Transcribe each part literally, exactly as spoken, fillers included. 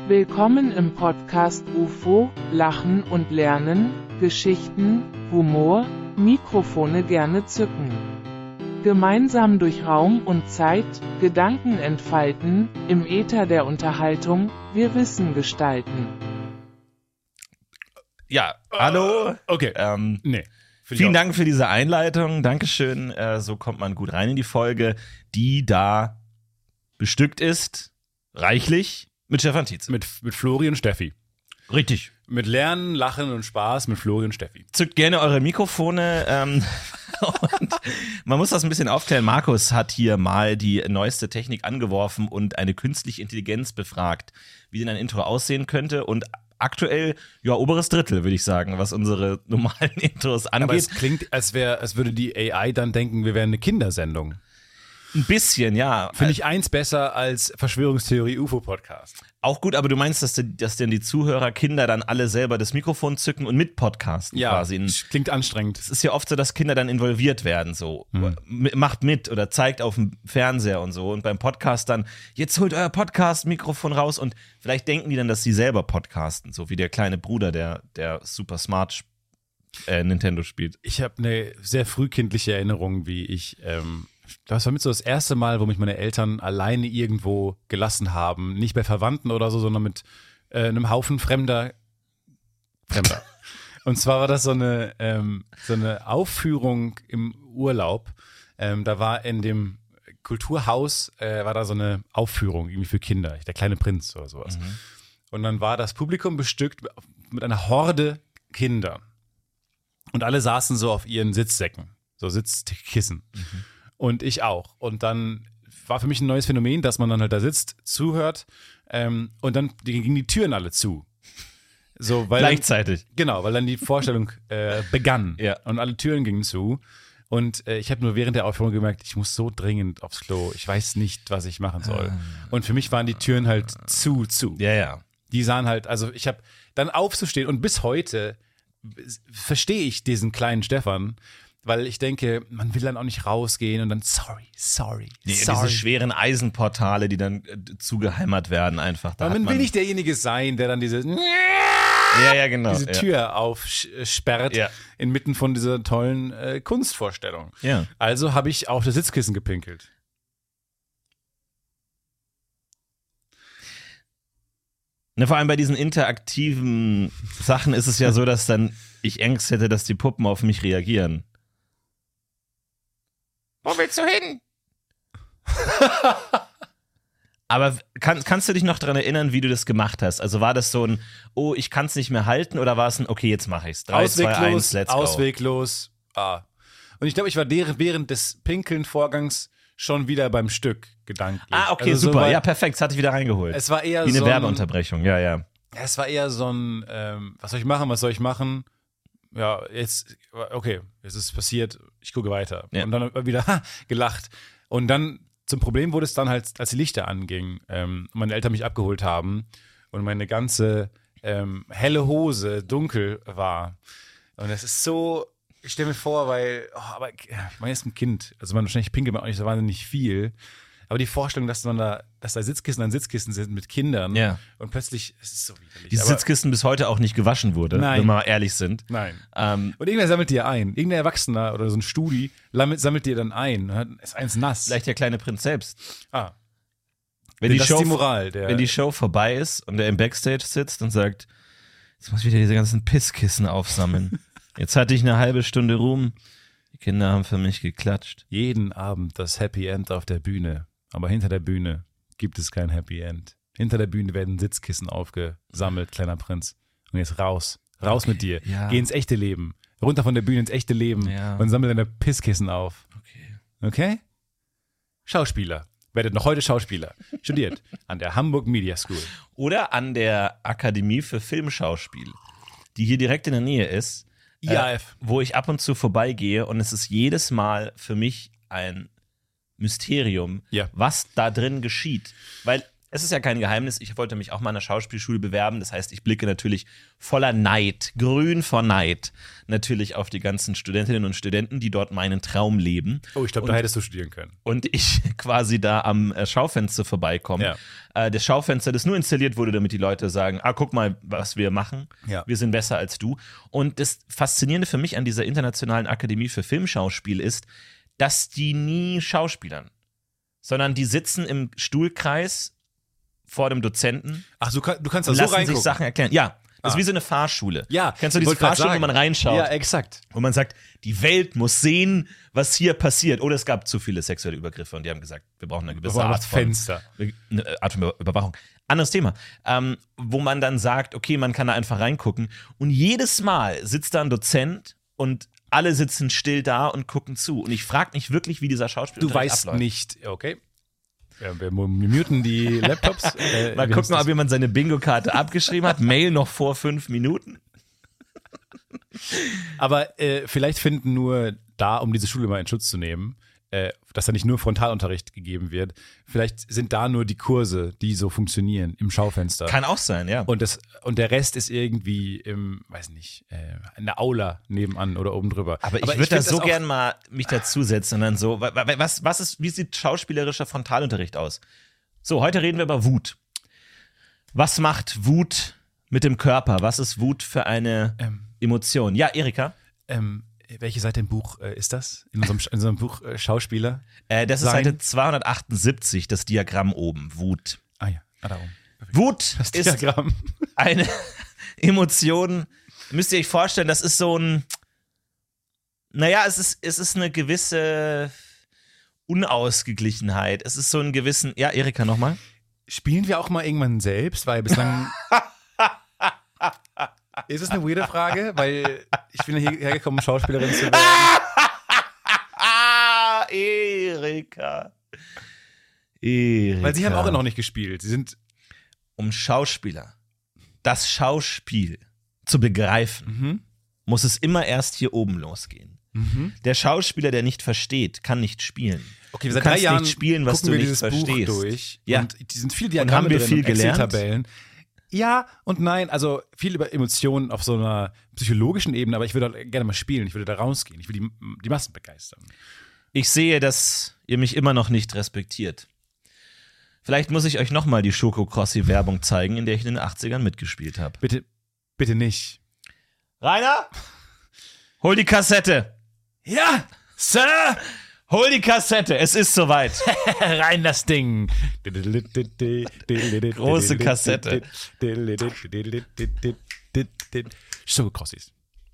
Willkommen im Podcast U F O, Lachen und Lernen, Geschichten, Humor, Mikrofone gerne zücken. Gemeinsam durch Raum und Zeit, Gedanken entfalten, im Äther der Unterhaltung, wir Wissen gestalten. Ja, hallo. Uh, okay. Ähm, nee. Vielen Dank für diese Einleitung. Dankeschön. Äh, so kommt man gut rein in die Folge, die da bestückt ist, reichlich, mit Stefan Tietze. Mit, mit Flori und Steffi. Richtig. Mit Lernen, Lachen und Spaß mit Flori und Steffi. Zückt gerne eure Mikrofone. Ähm, und man muss das ein bisschen aufklären. Markus hat hier mal die neueste Technik angeworfen und eine künstliche Intelligenz befragt, wie denn ein Intro aussehen könnte. Und aktuell, ja, oberes Drittel, würde ich sagen, was unsere normalen Intros angeht. Aber es klingt, als wäre, als würde die A I dann denken, wir wären eine Kindersendung. Ein bisschen, ja. Finde ich eins besser als Verschwörungstheorie-U F O-Podcast. Auch gut, aber du meinst, dass, die, dass denn die Zuhörer, Kinder dann alle selber das Mikrofon zücken und mit podcasten ja, quasi. Ja, klingt anstrengend. Es ist ja oft so, dass Kinder dann involviert werden, so. Hm. Macht mit oder zeigt auf dem Fernseher und so. Und beim Podcast dann, jetzt holt euer Podcast-Mikrofon raus und vielleicht denken die dann, dass sie selber podcasten, so wie der kleine Bruder, der, der super smart äh, Nintendo spielt. Ich habe eine sehr frühkindliche Erinnerung, wie ich ähm, das war mit so das erste Mal, wo mich meine Eltern alleine irgendwo gelassen haben. Nicht bei Verwandten oder so, sondern mit äh, einem Haufen fremder Fremder. Und zwar war das so eine, ähm, so eine Aufführung im Urlaub. Ähm, da war in dem Kulturhaus, äh, war da so eine Aufführung irgendwie für Kinder, der kleine Prinz oder sowas. Mhm. Und dann war das Publikum bestückt mit einer Horde Kinder. Und alle saßen so auf ihren Sitzsäcken, so Sitzkissen. Mhm. Und ich auch. Und dann war für mich ein neues Phänomen, dass man dann halt da sitzt, zuhört ähm, und dann gingen die Türen alle zu. So, weil Gleichzeitig. Dann, genau, weil dann die Vorstellung äh, begann ja. und alle Türen gingen zu. Und äh, ich habe nur während der Aufführung gemerkt, ich muss so dringend aufs Klo. Ich weiß nicht, was ich machen soll. Und für mich waren die Türen halt zu, zu. Ja, ja. Die sahen halt, also ich habe dann aufzustehen und bis heute verstehe ich diesen kleinen Stefan, weil ich denke, man will dann auch nicht rausgehen und dann sorry, sorry, nee, sorry. Diese schweren Eisenportale, die dann äh, zugeheimert werden einfach. Da man, hat man man will nicht derjenige sein, der dann diese, ja, ja, genau, diese Tür ja. aufsperrt ja. inmitten von dieser tollen äh, Kunstvorstellung. Ja. Also habe ich auf das Sitzkissen gepinkelt. Ne, vor allem bei diesen interaktiven Sachen ist es ja so, dass dann ich Angst hätte, dass die Puppen auf mich reagieren. Wo willst du hin? Aber kann, kannst du dich noch daran erinnern, wie du das gemacht hast? Also war das so ein, oh, ich kann es nicht mehr halten, oder war es ein, okay, jetzt mache ich's. drei, zwei, eins, let's go. Ausweglos. Ah. Und ich glaube, ich war während des Pinkeln-Vorgangs schon wieder beim Stück gedanklich. Ah, okay, also super. So, ja, perfekt. Das hatte ich wieder reingeholt. Es war eher wie eine so ein, Werbeunterbrechung, ja, ja. Es war eher so ein, ähm, was soll ich machen, was soll ich machen? Ja, jetzt, okay, es ist passiert, ich gucke weiter. Ja. Und dann wieder ha, gelacht. Und dann, zum Problem wurde es dann halt, als die Lichter angingen ähm, und meine Eltern mich abgeholt haben und meine ganze ähm, helle Hose dunkel war. Und es ist so, ich stelle mir vor, weil, oh, aber ich meine, jetzt ein Kind, also man wahrscheinlich pinkelt man auch nicht so wahnsinnig viel. Aber die Vorstellung, dass man da, dass da Sitzkissen an Sitzkissen sind mit Kindern ja. und plötzlich, es ist so widerlich. Die Sitzkissen bis heute auch nicht gewaschen wurde, Nein. wenn wir mal ehrlich sind. Nein. Ähm, und irgendwer sammelt die ja ein. Irgendein Erwachsener oder so ein Studi sammelt, sammelt die dann ein. Ist eins nass. Vielleicht der kleine Prinz selbst. Ah. Wenn die, das Show, ist die Moral. Der wenn die Show vorbei ist und er im Backstage sitzt und sagt, jetzt muss ich wieder diese ganzen Pisskissen aufsammeln. Jetzt hatte ich eine halbe Stunde Ruhm. Die Kinder haben für mich geklatscht. Jeden Abend das Happy End auf der Bühne. Aber hinter der Bühne gibt es kein Happy End. Hinter der Bühne werden Sitzkissen aufgesammelt, kleiner Prinz. Und jetzt raus. Raus okay, mit dir. Ja. Geh ins echte Leben. Runter von der Bühne ins echte Leben ja. und sammle deine Pisskissen auf. Okay. Okay? Schauspieler. Werdet noch heute Schauspieler. Studiert an der Hamburg Media School. Oder an der Akademie für Filmschauspiel, die hier direkt in der Nähe ist. I A F. Äh, wo ich ab und zu vorbeigehe und es ist jedes Mal für mich ein Mysterium, ja. was da drin geschieht. Weil es ist ja kein Geheimnis, ich wollte mich auch mal an der Schauspielschule bewerben. Das heißt, ich blicke natürlich voller Neid, grün vor Neid, natürlich auf die ganzen Studentinnen und Studenten, die dort meinen Traum leben. Oh, ich glaube, da hättest du studieren können. Und ich quasi da am äh, Schaufenster vorbeikomme. Ja. Äh, das Schaufenster, das nur installiert wurde, damit die Leute sagen, ah, guck mal, was wir machen. Ja. Wir sind besser als du. Und das Faszinierende für mich an dieser Internationalen Akademie für Filmschauspiel ist, dass die nie schauspielern, sondern die sitzen im Stuhlkreis vor dem Dozenten. Ach, du, kann, du kannst da und so lassen reingucken. sich Sachen erklären. Ja, das ist Ah. wie so eine Fahrschule. Ja, Kennst du ich diese wollte grad Fahrschule, wo sagen. man reinschaut? Ja, exakt. Wo man sagt, die Welt muss sehen, was hier passiert. Oder es gab zu viele sexuelle Übergriffe und die haben gesagt, wir brauchen eine gewisse Wir brauchen Art das von Fenster. eine Art von Überwachung. Anderes Thema. Ähm, wo man dann sagt, okay, man kann da einfach reingucken. Und jedes Mal sitzt da ein Dozent und alle sitzen still da und gucken zu. Und ich frage mich wirklich, wie dieser Schauspieler Du weißt abläuft. nicht, okay. Ja, wir muten die Laptops. Äh, Mal wie gucken, heißt ob jemand seine Bingo-Karte abgeschrieben hat. Mail noch vor fünf Minuten. das? Aber äh, vielleicht finden nur da, um diese Schule mal in Schutz zu nehmen, äh, dass da nicht nur Frontalunterricht gegeben wird, vielleicht sind da nur die Kurse, die so funktionieren im Schaufenster. Kann auch sein, ja. Und, das, und der Rest ist irgendwie im, weiß nicht, äh, in der Aula nebenan oder oben drüber. Aber ich würde da find so das auch- gern mal mich dazusetzen und dann so, wa- wa- was, was ist, wie sieht schauspielerischer Frontalunterricht aus? So, heute reden wir über Wut. Was macht Wut mit dem Körper? Was ist Wut für eine Ähm. Emotion? Ja, Erika, Ähm, welche Seite im Buch äh, ist das? In unserem, in unserem Buch äh, Schauspieler? äh, das ist Sein- Seite zweihundertachtundsiebzig, das Diagramm oben, Wut. Ah ja, ah, darum. Wut Das ist Diagramm. eine Emotion, müsst ihr euch vorstellen, das ist so ein, naja, es ist, es ist eine gewisse Unausgeglichenheit. Es ist so ein gewissen, ja, Erika, nochmal. Spielen wir auch mal irgendwann selbst? Weil bislang. Ist es eine weirde Frage? Weil ich bin ja hierher gekommen, um Schauspielerin zu werden. Ah, Erika. Erika. Weil sie haben auch noch nicht gespielt. Sie sind. Um Schauspieler, das Schauspiel zu begreifen, Mhm. muss es immer erst hier oben losgehen. Mhm. Der Schauspieler, der nicht versteht, kann nicht spielen. Okay, Du seit kannst drei Jahren nicht spielen, was gucken du wir nicht dieses verstehst. Buch durch. Ja. Und die sind viel Und Diagramme haben wir drin viel und gelernt? Excel-Tabellen. Ja und nein, also viel über Emotionen auf so einer psychologischen Ebene, aber ich würde da gerne mal spielen, ich würde da rausgehen, ich will die, die Massen begeistern. Ich sehe, dass ihr mich immer noch nicht respektiert. Vielleicht muss ich euch nochmal die Schokokrossi-Werbung zeigen, in der ich in den achtzigern mitgespielt habe. Bitte, bitte nicht. Rainer, hol die Kassette. Ja, Sir! Hol die Kassette, es ist soweit. Rein das Ding. Große Kassette. Schokokrossis.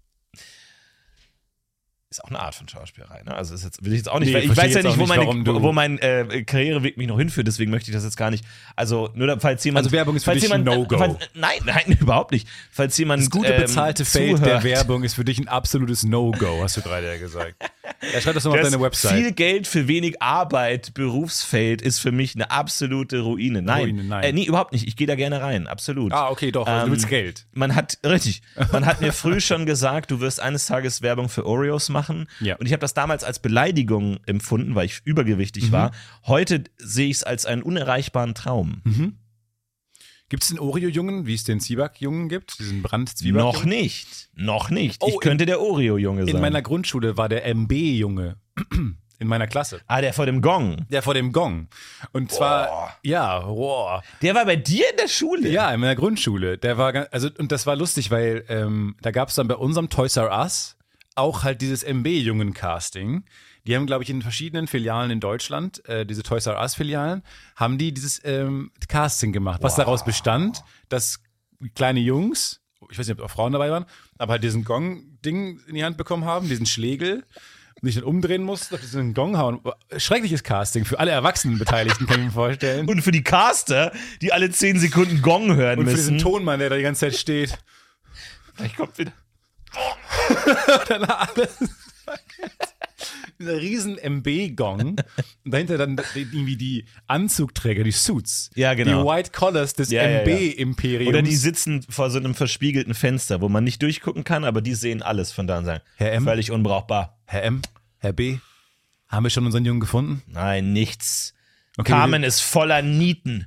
Ist auch eine Art von Schauspielerei, ne? Also ist jetzt, will ich jetzt auch nicht, Nee, weil ich verstehe weiß ja jetzt nicht, auch wo, nicht, meine, warum du- wo mein äh, Karriereweg mich noch hinführt, deswegen möchte ich das jetzt gar nicht. Also, nur da, falls jemand. Also Werbung ist für falls dich ein jemand, No-Go. Äh, falls, nein, nein, überhaupt nicht. Falls jemand. Das gute ähm, bezahlte Feld der zuhört, Werbung ist für dich ein absolutes No-Go, hast du gerade ja gesagt. Ja, schreib das nochmal auf Das deine Website. Viel Geld für wenig Arbeit, Berufsfeld ist für mich eine absolute Ruine. Nein, Ruine, nein. Äh, nee, überhaupt nicht. Ich gehe da gerne rein, absolut. Ah, okay, doch, also Ähm, du willst Geld. Man hat, richtig, man hat mir früh schon gesagt, du wirst eines Tages Werbung für Oreos machen. Ja. Und ich habe das damals als Beleidigung empfunden, weil ich übergewichtig Mhm. war. Heute sehe ich es als einen unerreichbaren Traum. Gibt es den Oreo-Jungen, wie es den Zwieback-Jungen gibt? Diesen Brand-Zwieback? Noch nicht, noch nicht. Oh, ich könnte der Oreo-Junge sein. In meiner Grundschule war der M B-Junge in meiner Klasse. ah, der vor dem Gong. Der vor dem Gong. Und zwar, ja, boah. Der war bei dir in der Schule? Ja, in meiner Grundschule. Der war ganz, also, und das war lustig, weil ähm, da gab es dann bei unserem Toys R Us auch halt dieses M B-Jungen-Casting. Die haben, glaube ich, in verschiedenen Filialen in Deutschland, äh, diese Toys R Us-Filialen, haben die dieses ähm, Casting gemacht, was daraus bestand, dass kleine Jungs, ich weiß nicht, ob auch Frauen dabei waren, aber halt diesen Gong-Ding in die Hand bekommen haben, diesen Schlegel, und sich dann umdrehen mussten, auf diesen Gong hauen. Schreckliches Casting für alle erwachsenen Beteiligten, kann ich mir vorstellen. Und für die Caster, die alle zehn Sekunden Gong hören Und für müssen. diesen Tonmann, der da die ganze Zeit steht. Vielleicht kommt wieder. Dann alles. Dieser riesen M B-Gong. Und dahinter dann irgendwie die Anzugträger, die Suits. Ja, genau. Die White Collars des Ja, ja, ja. M B-Imperiums. Oder die sitzen vor so einem verspiegelten Fenster, wo man nicht durchgucken kann, aber die sehen alles von da und sagen, Herr M? völlig unbrauchbar. Herr M, Herr B, haben wir schon unseren Jungen gefunden? Nein, nichts. Okay, Carmen ist voller Nieten.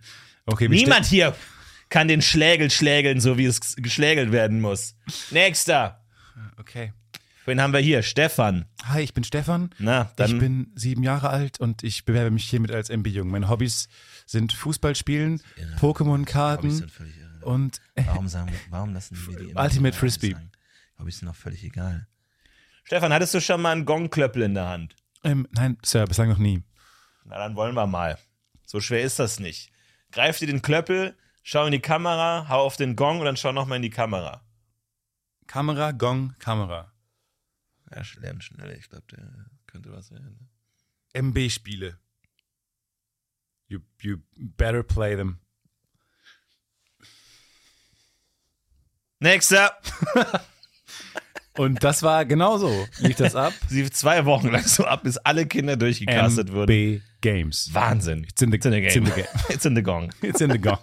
Okay, wir Niemand hier kann den Schlägel schlägeln, so wie es geschlägelt werden muss. Nächster. ste- Okay. Wen haben wir hier? Stefan. Hi, ich bin Stefan. Na, dann. Ich bin sieben Jahre alt und ich bewerbe mich hiermit als M B-Jung. Meine Hobbys sind Fußballspielen, Hobbys Pokémon-Karten sind völlig irre. und äh, Warum, sagen, wir- warum lassen wir die immer Ultimate so Frisbee. sagen? Hobbys sind auch völlig egal. Stefan, hattest du schon mal einen Gongklöppel in der Hand? ähm, nein, Sir, bislang noch nie. Na, dann wollen wir mal. So schwer ist das nicht. Greif dir den Klöppel, schau in die Kamera, hau auf den Gong und dann schau nochmal in die Kamera. Kamera, Gong, Kamera. Ja, lernt schnell. Ich glaube, der könnte was werden. M B-Spiele. You, you better play them. Nächster. Und das war genauso. Lief das ab? Sie lief zwei Wochen lang so ab, bis alle Kinder durchgecastet M wurden. B Games. Wahnsinn. It's in the, It's in the it's in game. the game. It's in the Gong. It's in the Gong.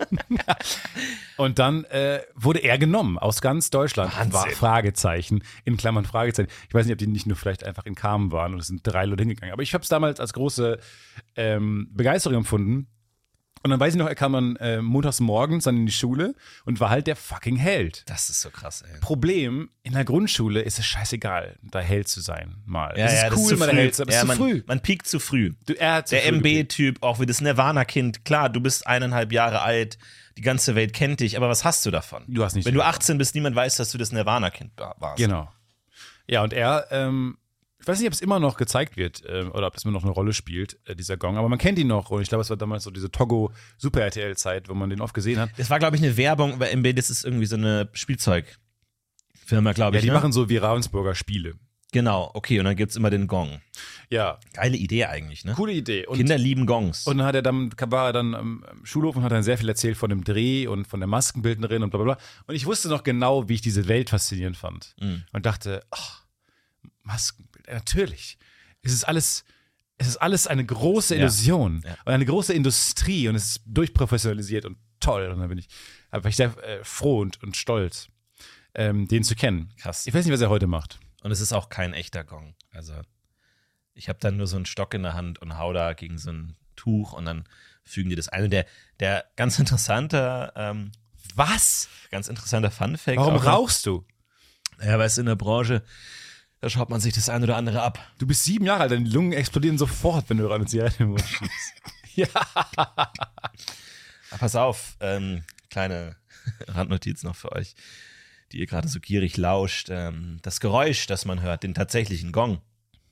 Und dann äh, wurde er genommen aus ganz Deutschland. Wahnsinn. War Fragezeichen, in Klammern Fragezeichen. Ich weiß nicht, ob die nicht nur vielleicht einfach in Kamen waren und es sind drei Leute hingegangen. Aber ich habe es damals als große ähm, Begeisterung empfunden. Und dann weiß ich noch, er kam dann äh, montags morgens dann in die Schule und war halt der fucking Held. Das ist so krass, ey. Problem, in der Grundschule ist es scheißegal, da Held zu sein, mal. Ja, es ist ja, das cool, ist zu mal der früh. Held zu sein, aber es Ja, ist man, zu früh. Man piekt zu früh. Du, er hat zu Der früh gepiekt. M B-Typ, auch wie das Nirvana-Kind, klar, du bist eineinhalb Jahre alt, die ganze Welt kennt dich, aber was hast du davon? Du hast nicht Wenn du viel. achtzehn bist, niemand weiß, dass du das Nirvana-Kind warst. Genau. Ja, und er, ähm, ich weiß nicht, ob es immer noch gezeigt wird ähm, oder ob es immer noch eine Rolle spielt, äh, dieser Gong, aber man kennt ihn noch und ich glaube, es war damals so diese Togo Super R T L-Zeit, wo man den oft gesehen hat. Das war, glaube ich, eine Werbung, weil M B, das ist irgendwie so eine Spielzeugfirma, glaube Ja, ich. die ne? machen so wie Ravensburger Spiele. Genau, okay, und dann gibt's immer den Gong. Ja, Geile Idee eigentlich, ne? coole Idee. Und, Kinder lieben Gongs. und dann hat er dann, war er dann am Schulhof und hat dann sehr viel erzählt von dem Dreh und von der Maskenbildnerin und bla bla bla. Und ich wusste noch genau, wie ich diese Welt faszinierend fand. Mhm. Und dachte, ach, Maskenbild, ja, natürlich. Es ist alles, es ist alles eine große Ja. Illusion Ja. und eine große Industrie und es ist durchprofessionalisiert und toll. Und dann bin ich, war ich sehr äh, froh und, und stolz, ähm, den zu kennen. Krass. Ich weiß nicht, was er heute macht. Und es ist auch kein echter Gong. Also ich habe dann nur so einen Stock in der Hand und hau da gegen so ein Tuch und dann fügen die das ein. Und der, der ganz interessante, ähm, Was? ganz interessanter Funfact. Warum auch, rauchst du? Ja, weil es in der Branche, da schaut man sich das ein oder andere ab. Du bist sieben Jahre alt, deine Lungen explodieren sofort, wenn du eine Zigarette im Mund schiebst. Ja. Aber pass auf, ähm, kleine Randnotiz noch für euch, die ihr gerade so gierig lauscht. Ähm, das Geräusch, das man hört, den tatsächlichen Gong.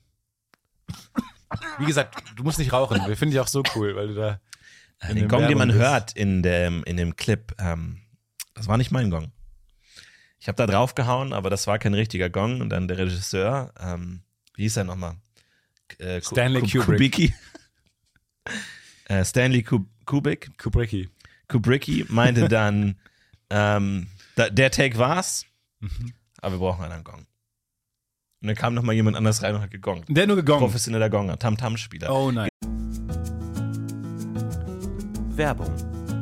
Wie gesagt, du musst nicht rauchen. Wir finden dich auch so cool, weil du da. Äh, in den den Gong, den man Werbung bist. hört in dem, in dem Clip, ähm, das war nicht mein Gong. Ich habe da draufgehauen, aber das war kein richtiger Gong. Und dann der Regisseur, ähm, wie hieß er nochmal? Äh, Ku- Stanley Ku- Kubrick. Kubicki. äh, Stanley Kub- Kubrick. Kubricki. Kubricki meinte dann, ähm, da, der Take war's, Mhm. aber wir brauchen einen Gong. Und dann kam nochmal jemand anders rein und hat gegongt. Der hat nur gegongt. Professioneller Gonger, Tam-Tam-Spieler. Oh nein. Werbung.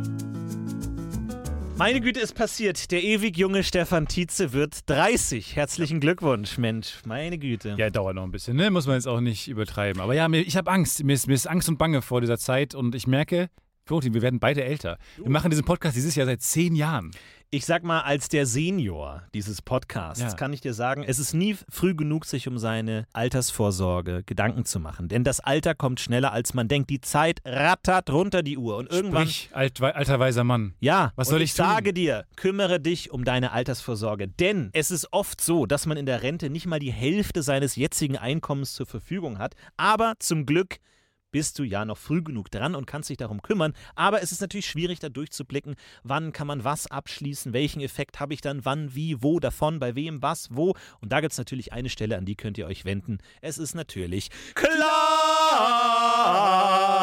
Meine Güte, ist passiert. Der ewig junge Stefan Tietze wird dreißig. Herzlichen Glückwunsch, Mensch. Meine Güte. Ja, dauert noch ein bisschen, ne? Muss man jetzt auch nicht übertreiben. Aber ja, mir, ich habe Angst. Mir ist, mir ist Angst und Bange vor dieser Zeit und ich merke, Florentin, wir werden beide älter. Wir machen diesen Podcast dieses Jahr seit zehn Jahren. Ich sag mal, als der Senior dieses Podcasts Ja. kann ich dir sagen, es ist nie früh genug, sich um seine Altersvorsorge Gedanken zu machen. Denn das Alter kommt schneller, als man denkt. Die Zeit rattert runter die Uhr. Und irgendwann. Sprich, alt, alter weiser Mann. Ja, Was und soll ich ich tun? sage dir, kümmere dich um deine Altersvorsorge. Denn es ist oft so, dass man in der Rente nicht mal die Hälfte seines jetzigen Einkommens zur Verfügung hat. Aber zum Glück bist du ja noch früh genug dran und kannst dich darum kümmern. Aber es ist natürlich schwierig, da durchzublicken, wann kann man was abschließen, welchen Effekt habe ich dann, wann, wie, wo, davon, bei wem, was, wo. Und da gibt es natürlich eine Stelle, an die könnt ihr euch wenden. Es ist natürlich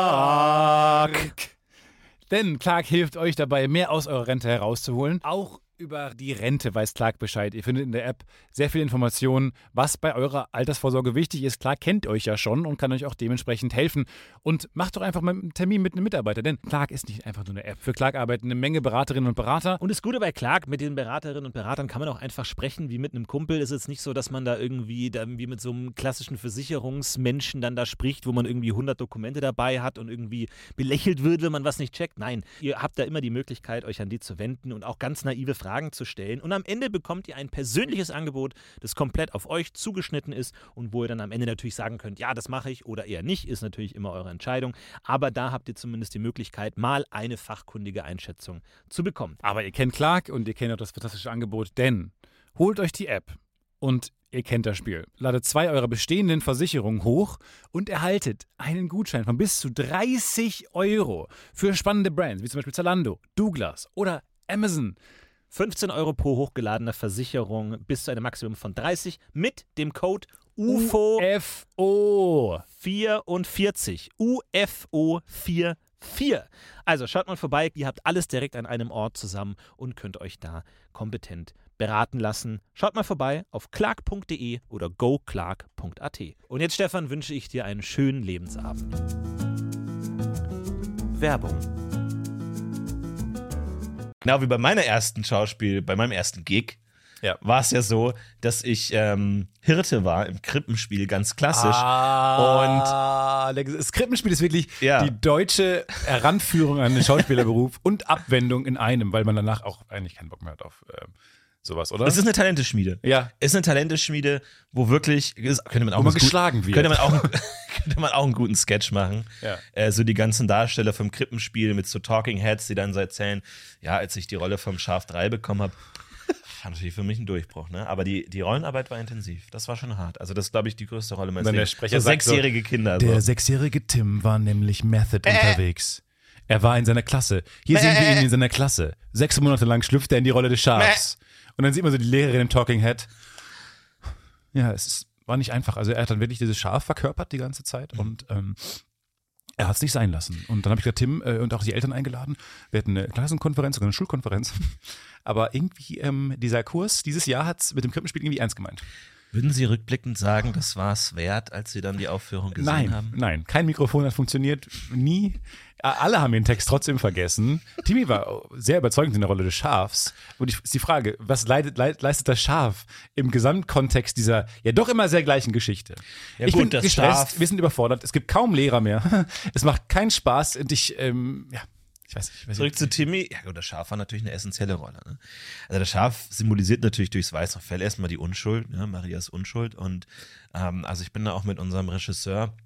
Clark. Denn Clark hilft euch dabei, mehr aus eurer Rente herauszuholen. Auch Über die Rente weiß Clark Bescheid. Ihr findet in der App sehr viele Informationen, was bei eurer Altersvorsorge wichtig ist. Clark kennt euch ja schon und kann euch auch dementsprechend helfen. Und macht doch einfach mal einen Termin mit einem Mitarbeiter, denn Clark ist nicht einfach nur eine App. Für Clark arbeiten eine Menge Beraterinnen und Berater. Und das Gute bei Clark, mit den Beraterinnen und Beratern kann man auch einfach sprechen, wie mit einem Kumpel. Es ist jetzt nicht so, dass man da irgendwie da wie mit so einem klassischen Versicherungsmenschen dann da spricht, wo man irgendwie hundert Dokumente dabei hat und irgendwie belächelt wird, wenn man was nicht checkt. Nein, ihr habt da immer die Möglichkeit, euch an die zu wenden und auch ganz naive Fragen zu stellen. Und am Ende bekommt ihr ein persönliches Angebot, das komplett auf euch zugeschnitten ist und wo ihr dann am Ende natürlich sagen könnt, ja, das mache ich oder eher nicht, ist natürlich immer eure Entscheidung. Aber da habt ihr zumindest die Möglichkeit, mal eine fachkundige Einschätzung zu bekommen. Aber ihr kennt Clark und ihr kennt auch das fantastische Angebot, denn holt euch die App und ihr kennt das Spiel. Ladet zwei eurer bestehenden Versicherungen hoch und erhaltet einen Gutschein von bis zu dreißig Euro für spannende Brands, wie zum Beispiel Zalando, Douglas oder Amazon. fünfzehn Euro pro hochgeladener Versicherung bis zu einem Maximum von dreißig mit dem Code U F O U F O vierundvierzig. U F O vierundvierzig. Also schaut mal vorbei, ihr habt alles direkt an einem Ort zusammen und könnt euch da kompetent beraten lassen. Schaut mal vorbei auf clark punkt de oder go clark punkt a t. Und jetzt, Stefan, wünsche ich dir einen schönen Lebensabend. Werbung. Genau wie bei meiner ersten Schauspiel, bei meinem ersten Gig, Ja. war es ja so, dass ich ähm, Hirte war im Krippenspiel, ganz klassisch. Ah, und das Krippenspiel ist wirklich Ja. die deutsche Heranführung an den Schauspielerberuf und Abwendung in einem, weil man danach auch eigentlich keinen Bock mehr hat auf ähm, sowas, oder? Es ist eine Talenteschmiede. Ja. Es ist eine Talenteschmiede, wo wirklich, könnte man auch Wo man ganz gut- geschlagen wird. Könnte man auch, einen- könnte man auch einen guten Sketch machen. Ja. Äh, so die ganzen Darsteller vom Krippenspiel mit so Talking Heads, die dann so erzählen, ja, als ich die Rolle vom Schaf drei bekommen habe, war natürlich für mich ein Durchbruch, ne? Aber die, die Rollenarbeit war intensiv. Das war schon hart. Also das ist, glaube ich, die größte Rolle meines Wenn der Lebens. Sprecher So sagt so, sechsjährige Kinder. Der So. sechsjährige Tim war nämlich Method unterwegs. Er war in seiner Klasse. Hier sehen wir ihn in seiner Klasse. Sechs Monate lang schlüpft er in die Rolle des Schafs. Und dann sieht man so die Lehrerin im Talking Head. Ja, es ist, war nicht einfach. Also er hat dann wirklich dieses Schaf verkörpert die ganze Zeit und ähm, er hat es nicht sein lassen. Und dann habe ich gesagt, Tim äh, und auch die Eltern eingeladen. Wir hatten eine Klassenkonferenz, sogar eine Schulkonferenz. Aber irgendwie ähm, dieser Kurs dieses Jahr hat es mit dem Krippenspiel irgendwie ernst gemeint. Würden Sie rückblickend sagen, das war es wert, als Sie dann die Aufführung gesehen Nein, haben? nein, kein Mikrofon hat funktioniert, nie. Alle haben den Text trotzdem vergessen. Timmy war sehr überzeugend in der Rolle des Schafs. Und ich, ist die Frage, was leidet, leistet das Schaf im Gesamtkontext dieser ja doch immer sehr gleichen Geschichte? Ja, ich gut, bin das gestresst, Schaf- wir sind überfordert, es gibt kaum Lehrer mehr. Es macht keinen Spaß und ich, ähm, ja, ich weiß nicht. Ich weiß Zurück nicht. zu Timmy. Ja gut, das Schaf war natürlich eine essentielle Rolle. Ne? Also das Schaf symbolisiert natürlich durchs weiße Fell erstmal die Unschuld, ne? Marias Unschuld. Und ähm, also ich bin da auch mit unserem Regisseur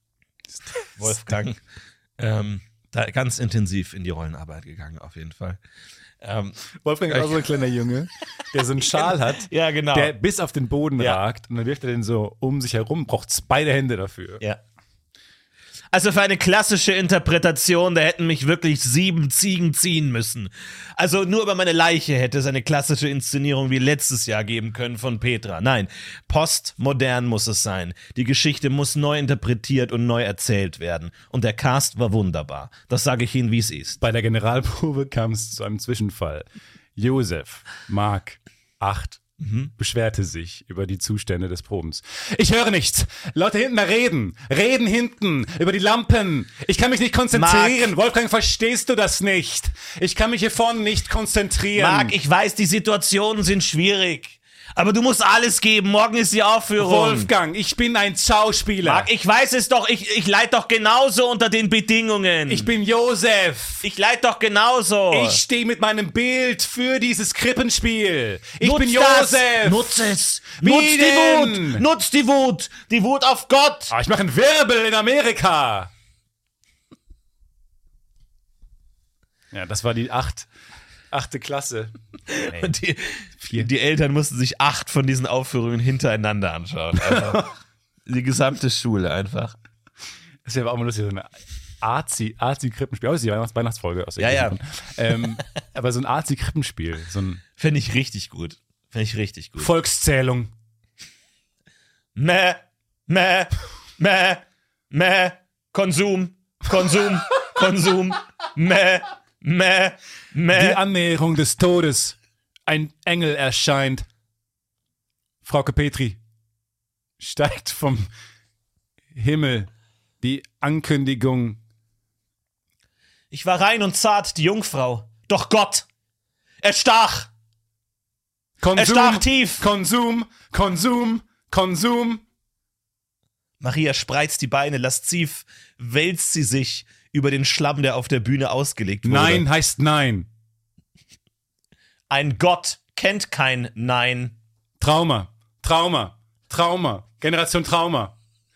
Wolfgang ähm, da ganz intensiv in die Rollenarbeit gegangen, auf jeden Fall. Ähm, Wolfgang ist auch so ein kleiner Junge, der so einen Schal hat, ja, genau. der bis auf den Boden Ja. ragt und dann wirft er den so um sich herum, braucht beide Hände dafür. Ja. Also für eine klassische Interpretation, da hätten mich wirklich sieben Ziegen ziehen müssen. Also nur über meine Leiche hätte es eine klassische Inszenierung wie letztes Jahr geben können von Petra. Nein, postmodern muss es sein. Die Geschichte muss neu interpretiert und neu erzählt werden. Und der Cast war wunderbar. Das sage ich Ihnen, wie es ist. Bei der Generalprobe kam es zu einem Zwischenfall. Josef, Mark, acht, beschwerte sich über die Zustände des Probens. Ich höre nichts. Leute hinten da reden. Reden hinten. Über die Lampen. Ich kann mich nicht konzentrieren. Wolfgang, verstehst du das nicht? Ich kann mich hier vorne nicht konzentrieren. Marc, ich weiß, die Situationen sind schwierig. Aber du musst alles geben. Morgen ist die Aufführung. Wolfgang, ich bin ein Schauspieler. Marc, ich weiß es doch. Ich, ich leide doch genauso unter den Bedingungen. ich bin Josef. Ich leide doch genauso. Ich stehe mit meinem Bild für dieses Krippenspiel. Ich Nutz bin das. Josef. Nutz es. Wie Nutz die denn? Wut. Nutz die Wut. Die Wut auf Gott. Ah, ich mache einen Wirbel in Amerika. Ja, das war die acht, achte Klasse. Und die, die Eltern mussten sich acht von diesen Aufführungen hintereinander anschauen. Einfach. Die gesamte Schule einfach. Das wäre aber auch mal lustig, so eine Arzi, Arzi-Krippenspiel. Oh, das ist die Weihnachts- Weihnachtsfolge aus der Ja, ja. Grund. Ähm, aber so ein Arzi-Krippenspiel, so ein Finde ich richtig gut. Finde ich richtig gut. Volkszählung. Mäh, mäh, mäh, mäh, Konsum, Konsum, Konsum, mäh, mäh, Die mäh. Annäherung des Todes. Ein Engel erscheint. Frauke Petri steigt vom Himmel. Die Ankündigung. Ich war rein und zart, die Jungfrau. Doch Gott, er stach. Konsum, Er stach tief. Konsum, Konsum, Konsum. Maria spreizt die Beine, lasziv wälzt sie sich über den Schlamm, der auf der Bühne ausgelegt wurde. Nein heißt Nein. Ein Gott kennt kein Nein. Trauma, Trauma, Trauma, Generation Trauma.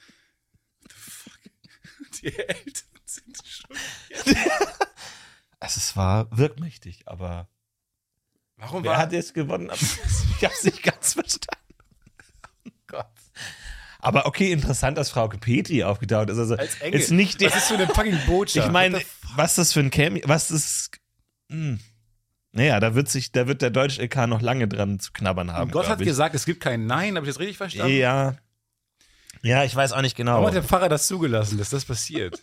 Die Eltern sind schon. Also es war wirkmächtig, aber Warum wer war hat jetzt gewonnen? Ich hab's nicht ganz verstanden. Oh Gott. Aber okay, interessant, dass Frauke Petri aufgetaucht ist. Also als Engel? Ist nicht der, Was ist für eine fucking Botschaft? ich meine, What the fuck? was das für ein Cameo, was das, hm. Naja, da wird sich, da wird der Deutsch-L K noch lange dran zu knabbern haben. Und Gott hat glaub ich. gesagt, es gibt kein Nein. Habe ich das richtig verstanden? Ja. Ja, ich weiß auch nicht genau. Warum hat der Pfarrer das zugelassen, dass das passiert?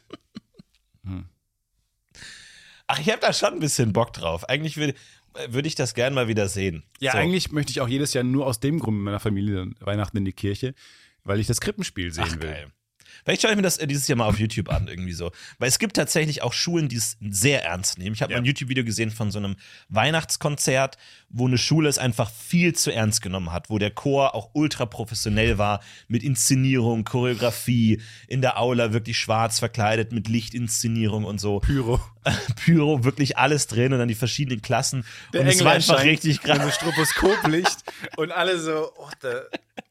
Ach, ich habe da schon ein bisschen Bock drauf. Eigentlich würde würd ich das gern mal wieder sehen. Ja, So. eigentlich möchte ich auch jedes Jahr nur aus dem Grund mit meiner Familie Weihnachten in die Kirche, weil ich das Krippenspiel sehen Ach, will. geil. Vielleicht schaue ich mir das äh, dieses Jahr mal auf YouTube an, irgendwie so. Weil es gibt tatsächlich auch Schulen, die es sehr ernst nehmen. Ich habe Ja. mal ein YouTube-Video gesehen von so einem Weihnachtskonzert, wo eine Schule es einfach viel zu ernst genommen hat, wo der Chor auch ultra professionell war, mit Inszenierung, Choreografie, in der Aula wirklich schwarz verkleidet, mit Lichtinszenierung und so. Pyro. Pyro, wirklich alles drin und dann die verschiedenen Klassen. Der und es Engel war einfach erscheint richtig mit einem krass. Stroboskoplicht und alle so, oh, der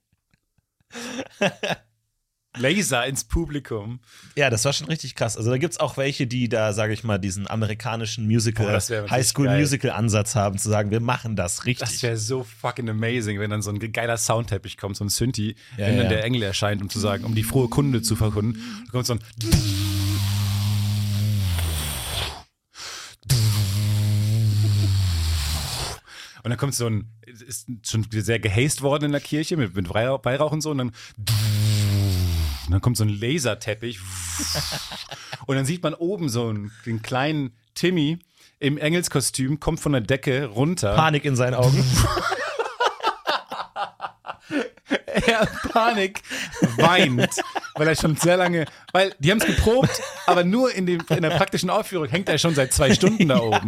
Laser ins Publikum. Ja, das war schon richtig krass. Also da gibt's auch welche, die da, sage ich mal, diesen amerikanischen Musical, Boah, das wär natürlich Highschool-Musical-Ansatz haben, zu sagen, wir machen das richtig. Das wäre so fucking amazing, wenn dann so ein geiler Soundteppich kommt, so ein Synthi, Ja, wenn dann ja. der Engel erscheint, um zu sagen, um die frohe Kunde zu verkunden. Da kommt so ein und dann kommt so ein, ist schon sehr gehasst worden in der Kirche mit, mit Weihrauch und so und dann und dann kommt so ein Laserteppich und dann sieht man oben so einen, den kleinen Timmy im Engelskostüm, kommt von der Decke runter. Panik in seinen Augen. Er Panik weint, weil er schon sehr lange, weil die haben es geprobt, aber nur in, dem, in der praktischen Aufführung hängt er schon seit zwei Stunden da oben.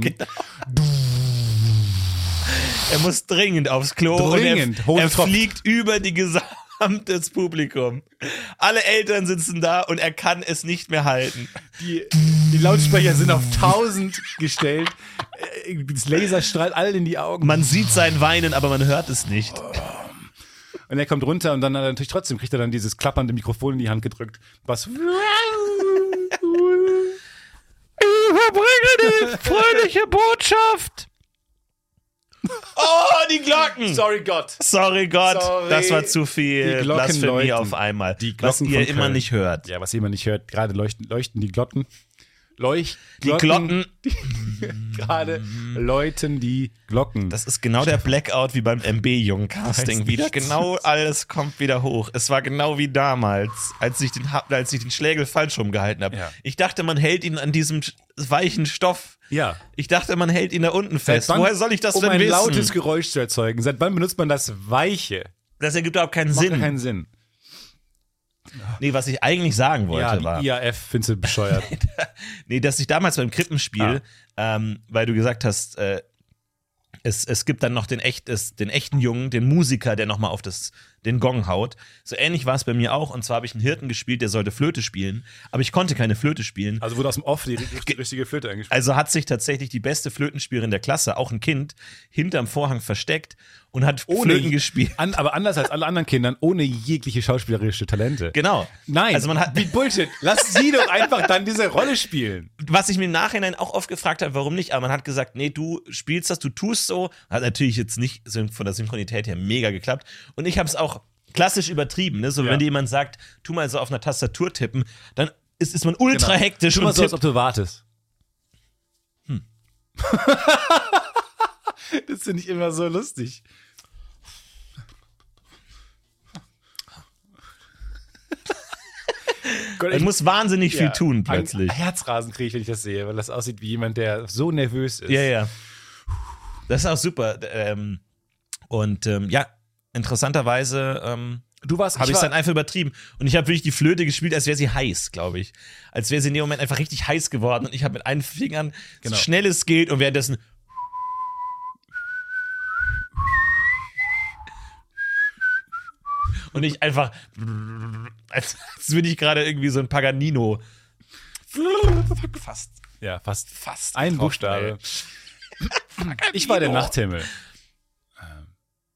Er muss dringend aufs Klo Dringend. und Hose er, er tropft. fliegt über die gesamtes Publikum. Alle Eltern sitzen da und er kann es nicht mehr halten. Die, die Lautsprecher sind auf tausend gestellt. Äh, Das Laser strahlt allen in die Augen. Man sieht sein Weinen, aber man hört es nicht. Und er kommt runter und dann hat er natürlich trotzdem kriegt er dann dieses klappernde Mikrofon in die Hand gedrückt, was Überbringe die fröhliche Botschaft. Oh, die Glocken. Sorry Gott. Sorry Gott, Sorry. das war zu Die viel Glocken Blasphemie läuten. auf einmal. Die was Glocken ihr von immer Köln. nicht hört. Ja, was ihr immer nicht hört, gerade leuchten, leuchten die Glocken. Leucht, Die Glocken. gerade läuten die Glocken. Das ist genau der Blackout wie beim M B-Jungen-Casting Weiß wieder. nicht. Genau alles kommt wieder hoch. Es war genau wie damals, als ich den, Ha- als ich den Schlägel falsch rumgehalten habe. Ja. Ich dachte, man hält ihn an diesem sch- weichen Stoff. Ja. Ich dachte, man hält ihn da unten fest. Seit wann- Woher soll ich das um denn ein wissen? lautes Geräusch zu erzeugen. Seit wann benutzt man das Weiche? Das ergibt überhaupt keinen Macht Sinn. gar keinen Sinn. Nee, was ich eigentlich sagen wollte Ja, war, die I A F findest du bescheuert. nee, dass ich damals beim Krippenspiel, ähm, weil du gesagt hast, äh, es, es gibt dann noch den, echt, es, den echten Jungen, den Musiker, der nochmal auf das, den Gong haut. So ähnlich war es bei mir auch. Und zwar habe ich einen Hirten gespielt, der sollte Flöte spielen. Aber ich konnte keine Flöte spielen. Also wurde aus dem Off die richtige, richtige Flöte eingespielt. Also hat sich tatsächlich die beste Flötenspielerin der Klasse, auch ein Kind, hinterm Vorhang versteckt und hat Flöten gespielt. An, aber anders als alle anderen Kindern, ohne jegliche schauspielerische Talente. Genau. Nein, Also man hat, wie Bullshit. Lass sie doch einfach dann diese Rolle spielen. was ich mir im Nachhinein auch oft gefragt habe, warum nicht, aber man hat gesagt, nee, du spielst das, du tust so. Hat natürlich jetzt nicht von der Synchronität her mega geklappt. Und ich habe es auch klassisch übertrieben, ne? So, Ja. wenn dir jemand sagt, tu mal so auf einer Tastatur tippen, dann ist, ist man ultra Genau. hektisch Tu mal und so, als tippt. ob du wartest. Hm. Das finde ich immer so lustig. Gott, Man muss wahnsinnig viel ja, tun plötzlich. Ein Herzrasen kriege ich, wenn ich das sehe, weil das aussieht wie jemand, der so nervös ist. Ja, ja. Das ist auch super. Ähm, und ähm, ja, interessanterweise ähm, Du warst, habe ich es war, dann einfach übertrieben. Und ich habe wirklich die Flöte gespielt, als wäre sie heiß, glaube ich. Als wäre sie in dem Moment einfach richtig heiß geworden. Und ich habe mit einen Fingern Genau. so schnell es geht und währenddessen und ich einfach als, als würde ich gerade irgendwie so ein Paganino fast, ja, fast fast ein getroffen, Buchstabe. Ich war der Nachthimmel. Ähm,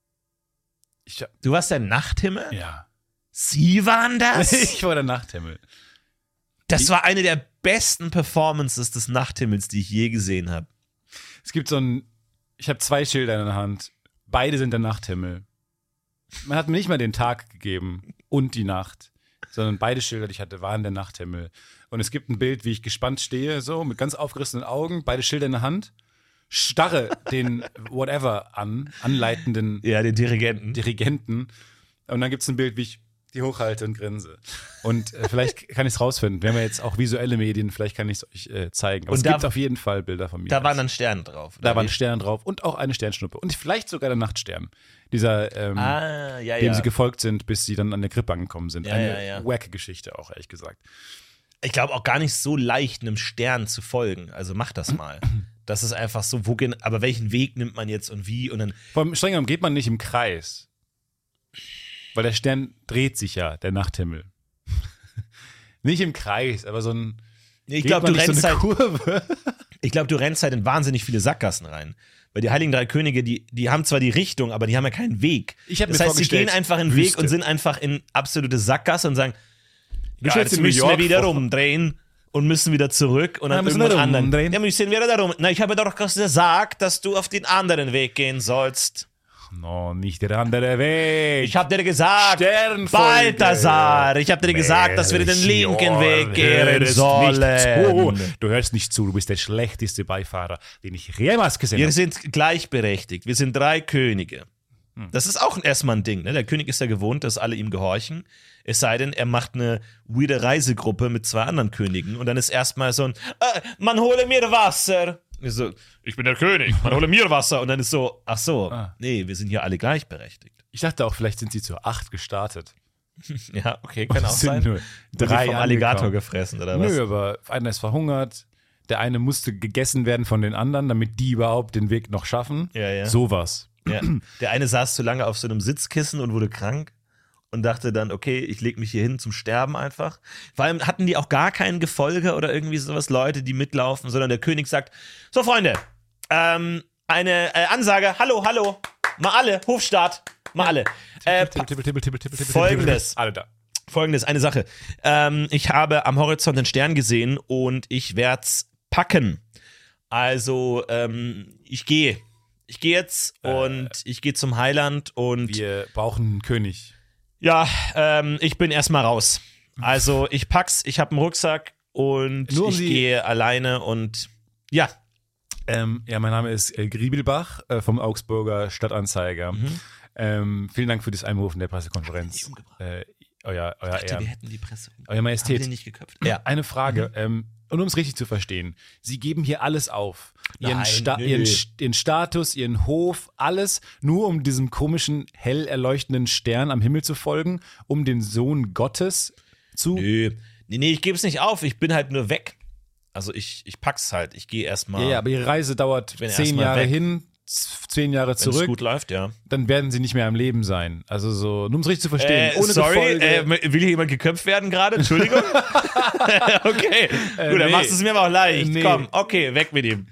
Ich, Du warst der Nachthimmel? ja. Sie waren das? Ich war der Nachthimmel. Das war eine der besten Performances des Nachthimmels, die ich je gesehen habe. Es gibt so ein, ich habe zwei Schilder in der Hand. Beide sind der Nachthimmel. Man hat mir nicht mal den Tag gegeben und die Nacht, sondern beide Schilder, die ich hatte, waren der Nachthimmel. Und es gibt ein Bild, wie ich gespannt stehe, so mit ganz aufgerissenen Augen, beide Schilder in der Hand, starre den whatever an, anleitenden Ja, den Dirigenten. Dirigenten. Und dann gibt es ein Bild, wie ich die hochhalte und grinse. Und äh, vielleicht kann ich es rausfinden. Wir haben ja jetzt auch visuelle Medien, vielleicht kann ich es euch äh, zeigen. Aber Und es da- gibt auf jeden Fall Bilder von mir. Da waren dann Sterne drauf. Da oder waren wie? Sterne drauf und auch eine Sternschnuppe. Und vielleicht sogar der Nachtstern. Dieser, ähm, Ah, ja, dem ja. sie gefolgt sind, bis sie dann an der Krippe angekommen sind. Ja, eine ja, ja. wacke Geschichte auch, ehrlich gesagt. Ich glaube auch gar nicht so leicht, einem Stern zu folgen. Also mach das mal. Das ist einfach so, wo gen- aber welchen Weg nimmt man jetzt und wie? Und dann, Vor allem streng genommen geht man nicht im Kreis. Weil der Stern dreht sich ja, der Nachthimmel. Nicht im Kreis, aber so ein. Nee, ich geht glaube, man du nicht rennst so eine halt, Kurve. ich glaube, du rennst halt in wahnsinnig viele Sackgassen rein. Weil die Heiligen Drei Könige, die, die haben zwar die Richtung, aber die haben ja keinen Weg. Ich hab das mir heißt, sie vorgestellt, gehen einfach in den Weg Wüste. und sind einfach in absolute Sackgasse und sagen, Du ja, stellst jetzt dir New müssen wir York wieder vor. rumdrehen und müssen wieder zurück und Ja, dann müssen wir irgendwann anderen. rumdrehen. Ja, müssen wir da rum. Na, ich habe doch gesagt, dass du auf den anderen Weg gehen sollst. No, nicht der andere Weg. Ich habe dir gesagt, Sternfolge. Balthasar, ich habe dir gesagt, dass wir den linken Weg gehen sollen. Du hörst nicht zu, du bist der schlechteste Beifahrer, den ich jemals gesehen Wir habe. sind gleichberechtigt, wir sind drei Könige. Das ist auch erstmal ein Ding, ne? Der König ist ja gewohnt, dass alle ihm gehorchen. Es sei denn, er macht eine weirde Reisegruppe mit zwei anderen Königen und dann ist erstmal so ein, äh, man hole mir Wasser. Ich so, ich bin der König, man hole mir Wasser. Und dann ist so, ach so, Ah. nee, wir sind hier alle gleichberechtigt. Ich dachte auch, vielleicht sind sie zu acht gestartet. Ja, okay, kann auch Es sind sein. nur Wurde drei vom Alligator angekommen. gefressen, oder was? Nö, aber einer ist verhungert. Der eine musste gegessen werden von den anderen, damit die überhaupt den Weg noch schaffen. Ja, ja. Sowas. Ja. Der eine saß zu lange auf so einem Sitzkissen und wurde krank und dachte dann, okay, ich leg mich hier hin zum Sterben einfach. Vor allem hatten die auch gar kein Gefolge oder irgendwie sowas, Leute, die mitlaufen, sondern der König sagt, so Freunde, ähm, eine äh, Ansage, hallo, hallo, mal alle, Hofstaat, mal alle. Äh, Tippel, tippel, tippel, tippel, tippel, tippel, Folgendes. tippel. Alle da. Folgendes, eine Sache. Ähm, ich habe am Horizont den Stern gesehen und ich werd's packen. Also, ähm, ich gehe. Ich gehe jetzt und ich gehe zum Heiland und Wir brauchen einen König. ja, ähm, ich bin erstmal raus. Also, ich pack's, ich habe einen Rucksack und Nur um ich die- gehe alleine und ja. Ähm, ja, mein Name ist äh, Griebelbach äh, vom Augsburger Stadtanzeiger. Mhm. Ähm, vielen Dank für das Einberufen der Pressekonferenz. Die umgebracht. Äh, euer, euer Dachte, Ehren. wir hätten die Presse. Euer Haben Majestät. wir den nicht geköpft? Ja, eine Frage. Ähm, und um es richtig zu verstehen, Sie geben hier alles auf. Ihren, Nein, Sta nö. ihren, ihren Status, Ihren Hof, alles, nur um diesem komischen, hell erleuchtenden Stern am Himmel zu folgen, um den Sohn Gottes zu. Nö. Nee, nee, ich gebe es nicht auf. Ich bin halt nur weg. Also, ich, ich pack's halt. Ich gehe erstmal. Ja, ja, aber Ihre Reise dauert bin zehn erstmal Jahre weg. hin, z- zehn Jahre Wenn es zurück. gut läuft, ja. Dann werden Sie nicht mehr am Leben sein. Also so, nur um es richtig zu verstehen. Äh, ohne sorry, Gefolge. äh, will hier jemand geköpft werden gerade? Entschuldigung. Okay, gut, dann nee. machst du es mir aber auch leicht. Nee. Komm, okay, weg mit ihm.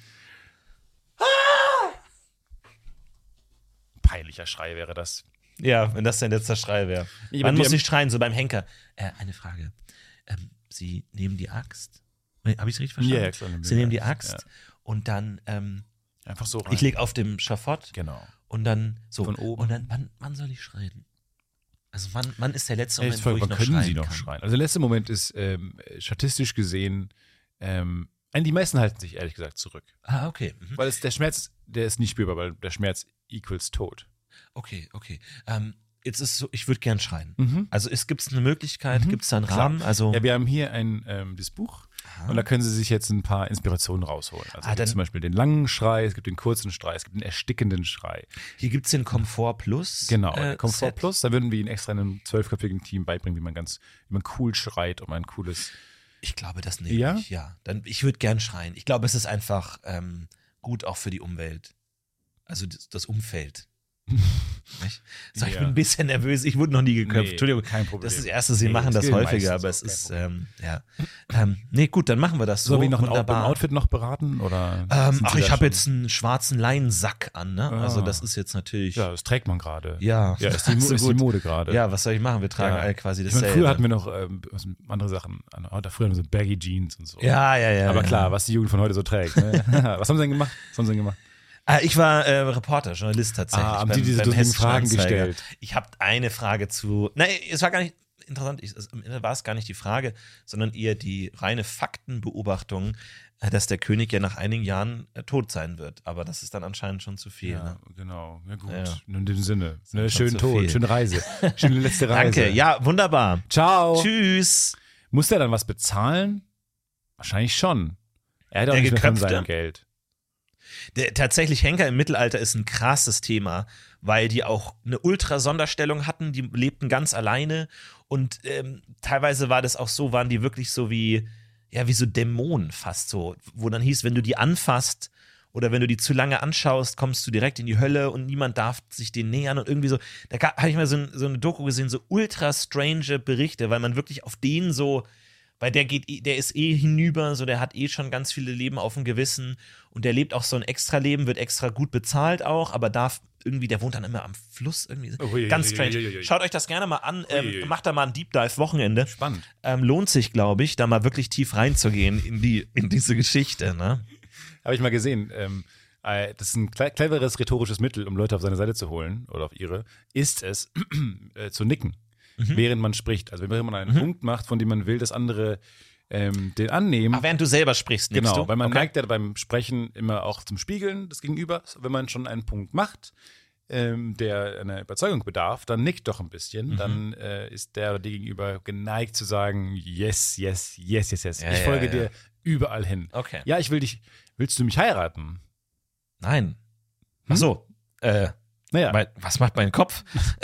Peinlicher Schrei wäre das. Ja, wenn das dein letzter Schrei wäre. Ja, Man aber muss wir- nicht schreien, so beim Henker. Äh, eine Frage. Ähm, Sie nehmen die Axt. Habe ich es richtig verstanden? Ja, ja, klar, nehmen wir Sie die nehmen die Axt, Axt und dann, ähm, Einfach so rein. ich lege auf dem Schafott Genau. und dann so. Von oben. Und dann, wann, wann soll ich schreien? Also wann, wann ist der letzte Ja, Moment, jetzt wo voll, ich wann noch können schreien Sie noch kann? schreien? Also der letzte Moment ist ähm, statistisch gesehen, ähm, die meisten halten sich ehrlich gesagt zurück. Ah, okay. Mhm. Weil es, der Schmerz, der ist nicht spürbar, weil der Schmerz equals Tod. Okay, okay. Ähm, jetzt ist es so, ich würde gern schreien. Mhm. Also es gibt eine Möglichkeit, Mhm. gibt es da einen Klar. Rahmen? Also Ja, wir haben hier ein ähm, das Buch. Und da können Sie sich jetzt ein paar Inspirationen rausholen. Also Ah, es gibt dann- zum Beispiel den langen Schrei, es gibt den kurzen Schrei, es gibt den erstickenden Schrei. Hier gibt es den Komfort Plus. Genau, äh, der Komfort Set. Plus, da würden wir Ihnen extra in einem zwölfköpfigen Team beibringen, wie man ganz, wie man cool schreit, um ein cooles. Ich glaube, das nehme Ja? ich, ja. Dann, ich würde gern schreien. Ich glaube, es ist einfach ähm, gut auch für die Umwelt. Also das, das Umfeld. Nicht? So, ich Ja. bin ein bisschen nervös. Ich wurde noch nie geköpft. Nee, Entschuldigung. kein Problem. Das ist das Erste, Sie Nee, machen das das geht häufiger, meistens aber so, es kein ist, ähm, ja. Ähm, nee, gut, dann machen wir das so. Sollen wir noch ein Out- beim Wunderbar. Outfit noch beraten? Oder Ähm, sind ach, Sie ich da habe schon- jetzt einen schwarzen Leinensack an, ne? Also Ah. das ist jetzt natürlich. Ja, das trägt man gerade. Ja, Ja, ist die, Mo- so ist die gut. Mode gerade. Ja, was soll ich machen? Wir tragen Ja. alle quasi Ich dasselbe. meine, früher hatten wir noch ähm, was- andere Sachen. an. Oh, da früher hatten wir so Baggy Jeans und so. ja, ja, ja. Aber ja. klar, was die Jugend von heute so trägt. Ne? Was haben sie denn gemacht? Was haben sie denn gemacht? Ah, ich war äh, Reporter, Journalist tatsächlich. Ah, haben die diese lustigen Hessischen Fragen Anzeiger. gestellt? Ich habe eine Frage zu. Nein, es war gar nicht interessant. Ich, es, am Ende war es gar nicht die Frage, sondern eher die reine Faktenbeobachtung, äh, dass der König ja nach einigen Jahren äh, tot sein wird. Aber das ist dann anscheinend schon zu viel. Ja, Ne? genau. Ja, gut. Ja. In dem Sinne. Sind Ne, schon schönen zu Tod, viel. schöne Reise. Schöne letzte Reise. Danke, ja, wunderbar. Ciao. Tschüss. Muss der dann was bezahlen? Wahrscheinlich schon. Er hat auch Der nicht mehr von Geköpfte? seinem Geld. Der, tatsächlich, Henker im Mittelalter ist ein krasses Thema, weil die auch eine Ultra-Sonderstellung hatten, die lebten ganz alleine und ähm, teilweise war das auch so, waren die wirklich so wie, ja, wie so Dämonen fast so, wo dann hieß, wenn du die anfasst oder wenn du die zu lange anschaust, kommst du direkt in die Hölle und niemand darf sich denen nähern und irgendwie so, da habe ich mal so, ein, so eine Doku gesehen, so ultra strange Berichte, weil man wirklich auf den so, weil der geht, eh- der ist eh hinüber, so der hat eh schon ganz viele Leben auf dem Gewissen und der lebt auch so ein Extra-Leben, wird extra gut bezahlt auch, aber darf irgendwie, der wohnt dann immer am Fluss irgendwie. Ui, Ganz ui, strange. ui, ui, ui. Schaut euch das gerne mal an, Ui, ui. ähm, macht da mal ein Deep Dive Wochenende. Spannend. Ähm, lohnt sich, glaube ich, da mal wirklich tief reinzugehen in die, in diese Geschichte, ne? Habe ich mal gesehen. Ähm, äh, das ist ein cle- cleveres rhetorisches Mittel, um Leute auf seine Seite zu holen oder auf ihre, ist es, äh, zu nicken, Mhm. während man spricht. Also wenn man einen Punkt macht, von dem man will, dass andere ähm, den annehmen. Ach, während du selber sprichst, nickst Genau, du? weil man Okay. neigt ja beim Sprechen immer auch zum Spiegeln des Gegenübers. Wenn man schon einen Punkt macht, ähm, der einer Überzeugung bedarf, dann nickt doch ein bisschen. Mhm. Dann äh, ist der oder die Gegenüber geneigt zu sagen, yes, yes, yes, yes, yes. Ja, ich ja, folge ja. dir überall hin. Okay. Ja, ich will dich, willst du mich heiraten? Nein. Ach so. Äh, Naja, mein, was macht mein Kopf?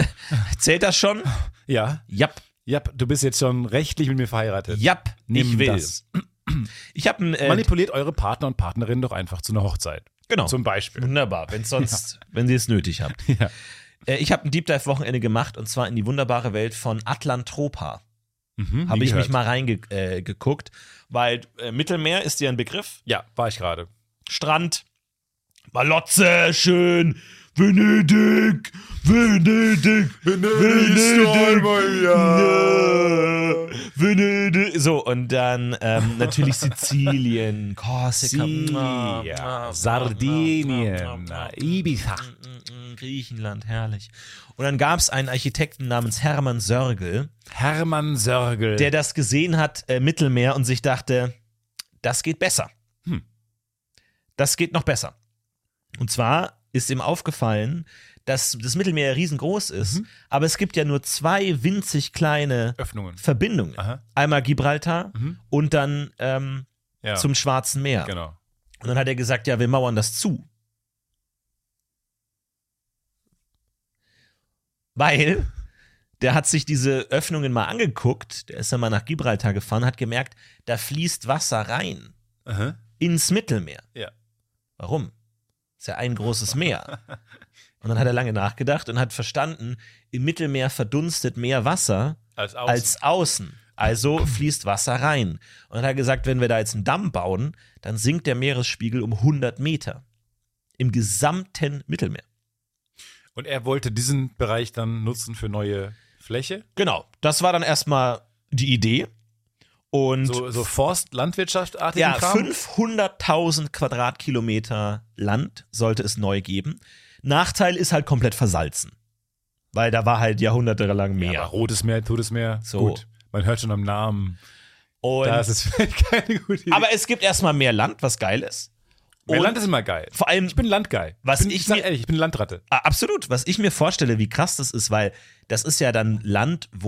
Zählt das schon? ja, Japp. ja, du bist jetzt schon rechtlich mit mir verheiratet. Japp. Nimm ich will. das. Ich habe ein. Äh, Manipuliert eure Partner und Partnerinnen doch einfach zu einer Hochzeit. genau. Zum Beispiel. Wunderbar, wenn sonst, wenn sie es nötig habt. Ja. Äh, ich habe ein Deep Dive Wochenende gemacht und zwar in die wunderbare Welt von Atlantropa. Mhm, Habe nie ich gehört. mich mal reingeguckt, äh, geguckt, weil äh, Mittelmeer ist dir ein Begriff. Ja, war ich gerade. Strand, Malotze, schön, Venedig, Venedig, Venedig, ja, Venedig. So, und dann ähm, natürlich Sizilien, Korsika, Sia, mua, mua, Sardinien, mua, mua, mua, Ibiza. mm, mm, Griechenland, herrlich. Und dann gab es einen Architekten namens Hermann Sörgel, Hermann Sörgel. der das gesehen hat, äh, Mittelmeer, und sich dachte, das geht besser. Hm. Das geht noch besser. Und zwar ist ihm aufgefallen, dass das Mittelmeer ja riesengroß ist, Mhm. aber es gibt ja nur zwei winzig kleine Öffnungen. Verbindungen. Aha. Einmal Gibraltar Mhm. und dann ähm, Ja, zum Schwarzen Meer. genau. Und dann hat er gesagt, ja, wir mauern das zu. Weil der hat sich diese Öffnungen mal angeguckt, der ist dann mal nach Gibraltar gefahren, hat gemerkt, da fließt Wasser rein Aha. ins Mittelmeer. Ja. Warum? Ist ja ein großes Meer. Und dann hat er lange nachgedacht und hat verstanden, im Mittelmeer verdunstet mehr Wasser Als außen. als außen. Also fließt Wasser rein. Und dann hat er gesagt, wenn wir da jetzt einen Damm bauen, dann sinkt der Meeresspiegel um hundert Meter. Im gesamten Mittelmeer. Und er wollte diesen Bereich dann nutzen für neue Fläche. Genau, das war dann erstmal die Idee. Und So, so Forst-Landwirtschaftartigen ja, Kram. fünfhunderttausend Quadratkilometer Land sollte es neu geben. Nachteil ist halt komplett versalzen. Weil da war halt jahrhundertelang Meer. Ja, aber Rotes Meer, Totes Meer. So. Gut. Man hört schon am Namen. Und, Da ist es vielleicht keine gute Idee. aber es gibt erstmal mehr Land, was geil ist. Mehr Und Land ist immer geil. vor allem, Ich bin Landgeil. Was ich, bin, ich ich sag mir- ehrlich, ich bin Landratte. Ah, absolut, was ich mir vorstelle, wie krass das ist, weil das ist ja dann Land, wo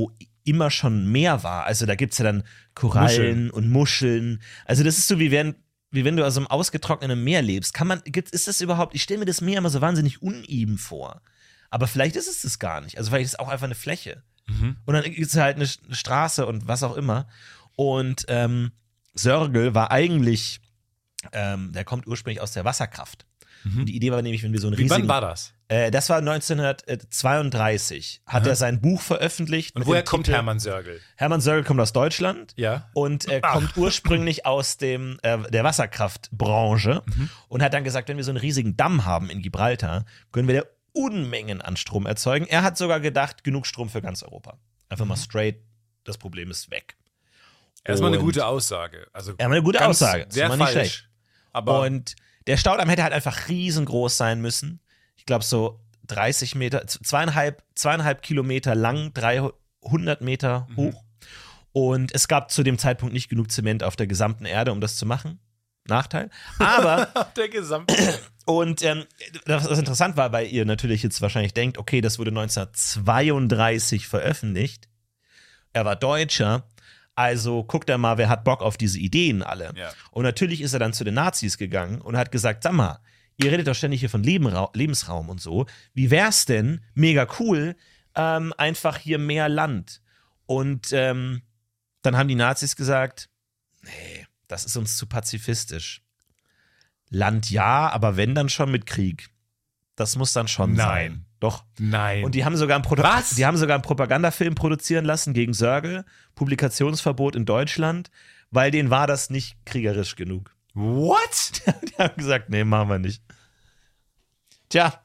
immer schon Meer war. Also da gibt's ja dann Korallen Muscheln. und Muscheln. Also das ist so, wie wenn, wie wenn du aus einem ausgetrockneten Meer lebst. Kann man, gibt, ist das überhaupt, ich stelle mir das Meer immer so wahnsinnig uneben vor. Aber vielleicht ist es das gar nicht. Also vielleicht ist es auch einfach eine Fläche. Mhm. Und dann gibt es halt eine, eine Straße und was auch immer. Und ähm, Sörgel war eigentlich, ähm, der kommt ursprünglich aus der Wasserkraft. Mhm. Und die Idee war nämlich, wenn wir so einen Wie, riesigen... wann war das? Äh, das war neunzehnhundertzweiunddreißig. Hat Aha. er sein Buch veröffentlicht. Und mit woher dem kommt Titel- Hermann Sörgel? Hermann Sörgel kommt aus Deutschland. Ja. Und er kommt ursprünglich aus dem, äh, der Wasserkraftbranche Mhm. und hat dann gesagt, wenn wir so einen riesigen Damm haben in Gibraltar, können wir da Unmengen an Strom erzeugen. Er hat sogar gedacht, genug Strom für ganz Europa. Einfach mal straight, das Problem ist weg. Erstmal eine Und- gute Aussage. Also Ja, mal eine gute ganz Aussage. Ist Sehr mal nicht falsch. schlecht. Aber Und der Staudamm hätte halt einfach riesengroß sein müssen. Ich glaube so dreißig Meter, zweieinhalb, zweieinhalb Kilometer lang, dreihundert Meter Mhm. hoch. Und es gab zu dem Zeitpunkt nicht genug Zement auf der gesamten Erde, um das zu machen. Nachteil. Aber, der gesamte. und ähm, das, was interessant war, weil ihr natürlich jetzt wahrscheinlich denkt, okay, das wurde neunzehnhundertzweiunddreißig veröffentlicht. Er war Deutscher. Also guckt er mal, wer hat Bock auf diese Ideen alle. Ja. Und natürlich ist er dann zu den Nazis gegangen und hat gesagt, sag mal, ihr redet doch ständig hier von Lebenra- Lebensraum und so. Wie wär's denn, mega cool, ähm, einfach hier mehr Land? Und ähm, dann haben die Nazis gesagt, nee, das ist uns zu pazifistisch. Land ja, aber wenn dann schon mit Krieg. Das muss dann schon Nein. sein. Doch. Nein. Und die haben sogar einen Proto- Was? Die haben sogar einen Propagandafilm produzieren lassen gegen Sörgel, Publikationsverbot in Deutschland, weil denen war das nicht kriegerisch genug. What? Die haben gesagt, nee, machen wir nicht. Tja.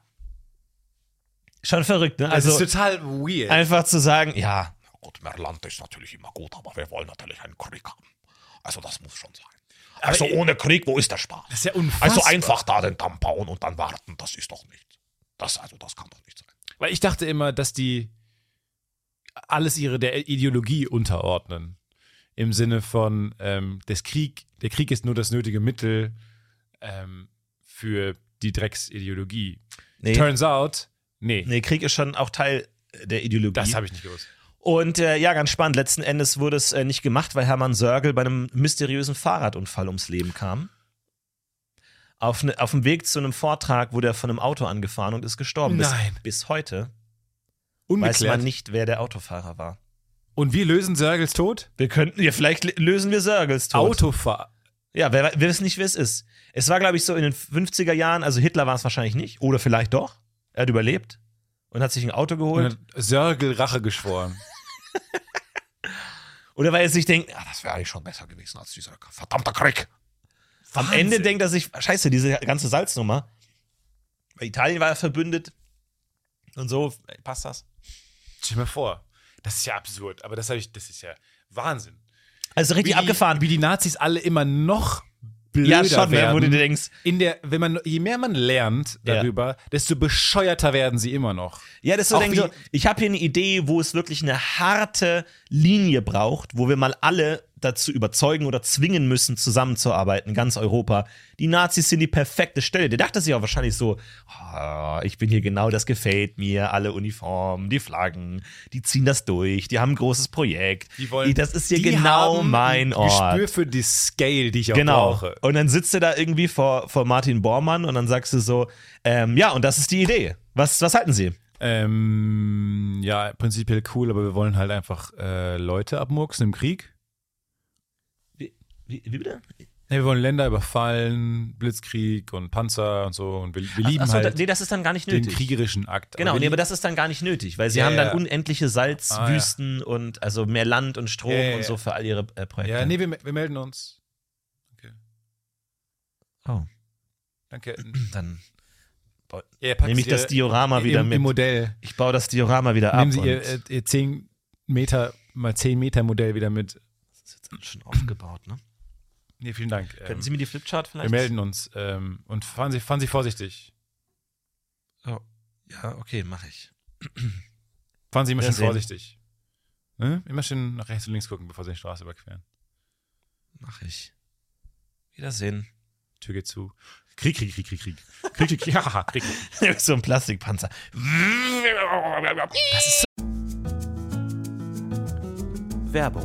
Schon verrückt, ne? Also, Also das ist total weird. einfach zu sagen, ja, Gut, mehr Land ist natürlich immer gut, aber wir wollen natürlich einen Krieg haben. Also das muss schon sein. Aber Also ihr- ohne Krieg, wo ist der Spaß? Das ist ja unfassbar. Also einfach da den Damm bauen und dann warten, das ist doch nicht. Das, also das kann doch nicht sein. Weil ich dachte immer, dass die alles ihre der Ideologie unterordnen. Im Sinne von, ähm, das Krieg, der Krieg ist nur das nötige Mittel ähm, für die Drecksideologie. nee, Turns out, nee, nee, Krieg ist schon auch Teil der Ideologie. das habe ich nicht gewusst. Und äh, ja, ganz spannend. Letzten Endes wurde es äh, nicht gemacht, weil Hermann Sörgel bei einem mysteriösen Fahrradunfall ums Leben kam. Auf, ne, auf dem Weg zu einem Vortrag wurde er von einem Auto angefahren und ist gestorben. Nein. Bis, bis heute weiß Ungeklärt. man nicht, wer der Autofahrer war. Und wir lösen Sörgels Tod? Wir könnten, ja, vielleicht l- lösen wir Sörgels Tod. Autofahr. Ja, wer, wir wissen nicht, wer es ist. Es war, glaube ich, so in den fünfziger Jahren, also Hitler war es wahrscheinlich nicht. Oder vielleicht doch. Er hat überlebt und hat sich ein Auto geholt. Und hat Sörgel Rache geschworen. Oder weil er sich denkt, ah, Das wäre eigentlich schon besser gewesen als dieser verdammte Krieg. am Wahnsinn. Ende denkt er sich, scheiße, diese ganze Salznummer. Bei Italien war er verbündet. Und so, passt das? Stell dir mal vor. Das ist ja absurd, aber das, hab ich, das ist ja Wahnsinn. Also richtig wie die, abgefahren. Wie die Nazis alle immer noch blöder Ja, schon, ne, werden. wo du dir denkst, In der, wenn man, je mehr man lernt Ja. darüber, desto bescheuerter werden sie immer noch. ja, das ist so, Auch denk so, wie- ich habe hier eine Idee, wo es wirklich eine harte Linie braucht, wo wir mal alle dazu überzeugen oder zwingen müssen, zusammenzuarbeiten, ganz Europa. Die Nazis sind die perfekte Stelle. Der dachte sich auch wahrscheinlich so, ah, ich bin hier genau, das gefällt mir, alle Uniformen, die Flaggen, die ziehen das durch, die haben ein großes Projekt. Die wollen, das ist hier die genau haben mein ein Ort. Gespür für die Scale, die ich auch Genau. brauche. Und dann sitzt du da irgendwie vor, vor Martin Bormann und dann sagst du so, ähm, ja, und das ist die Idee. Was, was halten Sie? Ähm, ja, prinzipiell cool, aber wir wollen halt einfach äh, Leute abmurksen im Krieg. Wie, wie, wie bitte? Ja, wir wollen Länder überfallen, Blitzkrieg und Panzer und so. Und wir, wir lieben Achso, halt da, nee, das ist dann gar nicht den nötig. kriegerischen Akt. Genau, wir nee, aber lieben- das ist dann gar nicht nötig, weil sie Ja, haben dann ja. unendliche Salzwüsten und also mehr Land und Strom Ja, ja, und so für all ihre äh, Projekte. Ja, nee, wir, wir melden uns. Oh, Danke. dann Ja, packen nehme ich Sie das ihr- Diorama im, wieder Im mit. Modell. Ich baue das Diorama wieder ab. Nehmen Sie und Ihr, äh, ihr zehn Meter mal zehn Meter Modell wieder mit. das ist jetzt alles schon aufgebaut, ne? Nee, vielen Dank. Könnten Ähm, Sie mir die Flipchart wir vielleicht? melden uns. Ähm, und fahren Sie, fahren Sie vorsichtig. Ja, okay, mache ich. Fahren Sie immer schön Wiedersehen. vorsichtig. Ne? Immer schön nach rechts und links gucken, bevor Sie die Straße überqueren. Mache ich. Wiedersehen. Tür geht zu. Krieg, Krieg, Krieg, Krieg, Krieg. Krieg, Krieg, Krieg. Ja, Krieg. So ein Plastikpanzer. Werbung.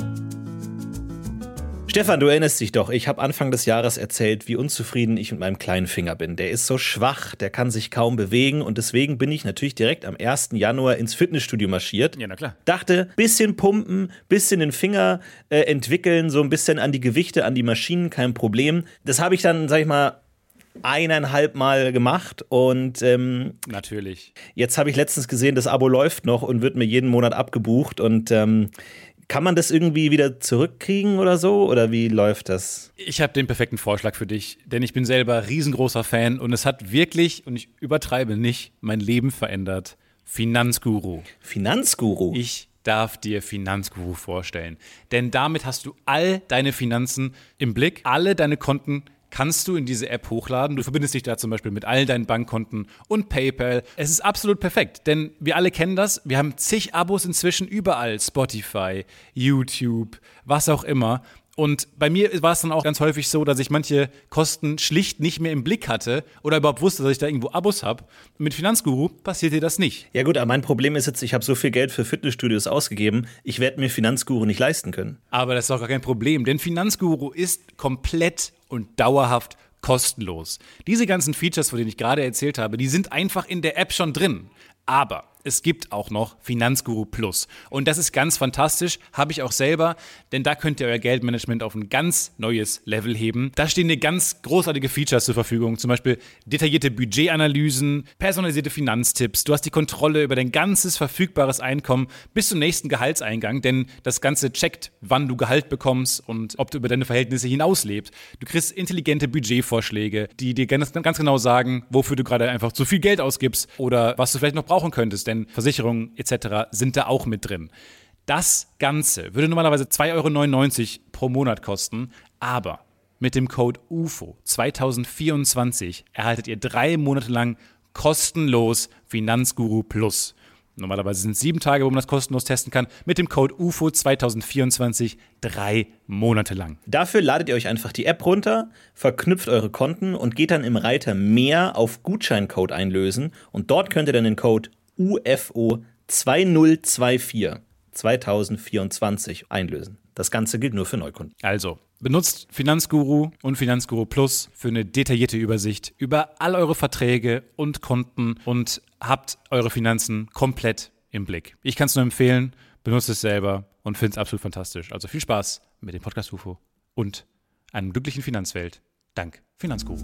Stefan, du erinnerst dich doch, ich habe Anfang des Jahres erzählt, wie unzufrieden ich mit meinem kleinen Finger bin. Der ist so schwach, der kann sich kaum bewegen und deswegen bin ich natürlich direkt am ersten Januar ins Fitnessstudio marschiert. Ja, na klar. Dachte, bisschen pumpen, bisschen den Finger äh, entwickeln, so ein bisschen an die Gewichte, an die Maschinen, kein Problem. Das habe ich dann, sag ich mal, eineinhalb Mal gemacht und ähm, Natürlich. Jetzt habe ich letztens gesehen, das Abo läuft noch und wird mir jeden Monat abgebucht und ähm, kann man das irgendwie wieder zurückkriegen oder so? Oder wie läuft das? Ich habe den perfekten Vorschlag für dich, denn ich bin selber riesengroßer Fan und es hat wirklich, und ich übertreibe nicht, mein Leben verändert. Finanzguru. Finanzguru? Ich darf dir Finanzguru vorstellen, denn damit hast du all deine Finanzen im Blick, alle deine Konten kannst du in diese App hochladen. Du verbindest dich da zum Beispiel mit all deinen Bankkonten und PayPal. Es ist absolut perfekt, denn wir alle kennen das. Wir haben zig Abos inzwischen überall. Spotify, YouTube, was auch immer. Und bei mir war es dann auch ganz häufig so, dass ich manche Kosten schlicht nicht mehr im Blick hatte oder überhaupt wusste, dass ich da irgendwo Abos habe. Mit Finanzguru passiert dir das nicht. Ja gut, aber mein Problem ist jetzt, ich habe so viel Geld für Fitnessstudios ausgegeben, ich werde mir Finanzguru nicht leisten können. Aber das ist auch gar kein Problem, denn Finanzguru ist komplett und dauerhaft kostenlos. Diese ganzen Features, von denen ich gerade erzählt habe, die sind einfach in der App schon drin. Aber es gibt auch noch Finanzguru Plus. Und das ist ganz fantastisch, habe ich auch selber, denn da könnt ihr euer Geldmanagement auf ein ganz neues Level heben. Da stehen dir ganz großartige Features zur Verfügung, zum Beispiel detaillierte Budgetanalysen, personalisierte Finanztipps. Du hast die Kontrolle über dein ganzes verfügbares Einkommen bis zum nächsten Gehaltseingang, denn das Ganze checkt, wann du Gehalt bekommst und ob du über deine Verhältnisse hinaus lebst. Du kriegst intelligente Budgetvorschläge, die dir ganz, ganz genau sagen, wofür du gerade einfach zu viel Geld ausgibst oder was du vielleicht noch brauchen könntest, denn Versicherungen et cetera sind da auch mit drin. Das Ganze würde normalerweise zwei Euro neunundneunzig pro Monat kosten, aber mit dem Code U F O zwanzig vierundzwanzig erhaltet ihr drei Monate lang kostenlos Finanzguru Plus. Normalerweise sind es sieben Tage, wo man das kostenlos testen kann. Mit dem Code U F O zwanzig vierundzwanzig drei Monate lang. Dafür ladet ihr euch einfach die App runter, verknüpft eure Konten und geht dann im Reiter Mehr auf Gutscheincode einlösen. Und dort könnt ihr dann den Code U F O zwanzig vierundzwanzig zwanzig vierundzwanzig einlösen. Das Ganze gilt nur für Neukunden. Also, benutzt Finanzguru und Finanzguru Plus für eine detaillierte Übersicht über all eure Verträge und Konten und habt eure Finanzen komplett im Blick. Ich kann es nur empfehlen, benutzt es selber und finde es absolut fantastisch. Also viel Spaß mit dem Podcast U F O und einer glücklichen Finanzwelt. Dank Finanzguru.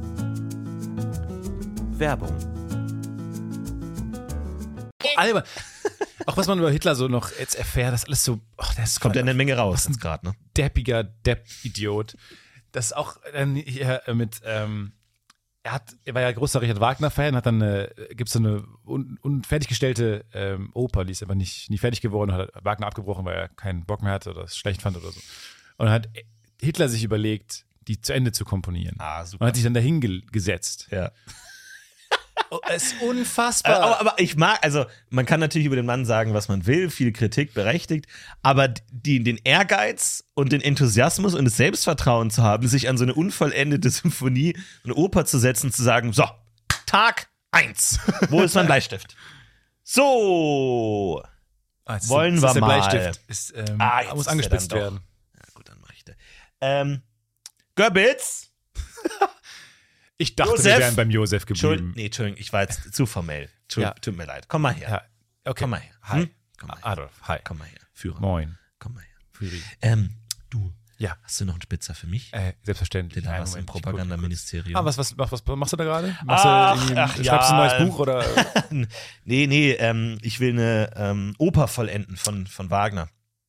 Werbung. Alter, auch was man über Hitler so noch jetzt erfährt, das alles so, ach, das Kommt ja eine Menge raus jetzt gerade, ne? Deppiger Depp-Idiot. Das ist auch dann hier mit, ähm, er hat, er war ja großer Richard Wagner-Fan, hat dann eine, gibt's so eine un, unfertiggestellte ähm, Oper, die ist aber nicht, nie fertig geworden, hat Wagner abgebrochen, weil er keinen Bock mehr hatte oder es schlecht fand oder so. Und dann hat Hitler sich überlegt, die zu Ende zu komponieren. Ah, super. Und hat sich dann dahin ge- gesetzt. Ja. Oh, es ist unfassbar. Aber, aber ich mag, also man kann natürlich über den Mann sagen, was man will, viel Kritik berechtigt, aber die, den Ehrgeiz und den Enthusiasmus und das Selbstvertrauen zu haben, sich an so eine unvollendete Symphonie, eine Oper zu setzen, zu sagen, so, Tag eins, wo ist mein Bleistift? So, Ah, jetzt wollen ist, wir ist der mal. Bleistift ist, ähm, Ah, jetzt muss ist er angespitzt dann doch. werden. Ja gut, dann mach ich das. Ähm, Goebbels? Ich dachte, Josef? wir wären beim Josef Entschuldigung, geblieben. nee, Entschuldigung, ich war jetzt zu formell. Entschuldigung, Ja. Tut mir leid. Komm mal her. Ja, okay. Komm mal her. Hi. Hm? Komm mal her. Adolf, hi. Komm mal her. Führer. Moin. Komm mal her. Führi. Ähm, du, Ja, hast du noch einen Spitzer für mich? äh, selbstverständlich. Den Einen hast du im Moment, ich guck- Propagandaministerium. Ah, was, was, was, was machst du da gerade? Machst Ach, du irgendwie- ach, schreibst ja. du ein neues Buch oder? nee, nee, ähm, ich will eine ähm, Oper vollenden von, von Wagner.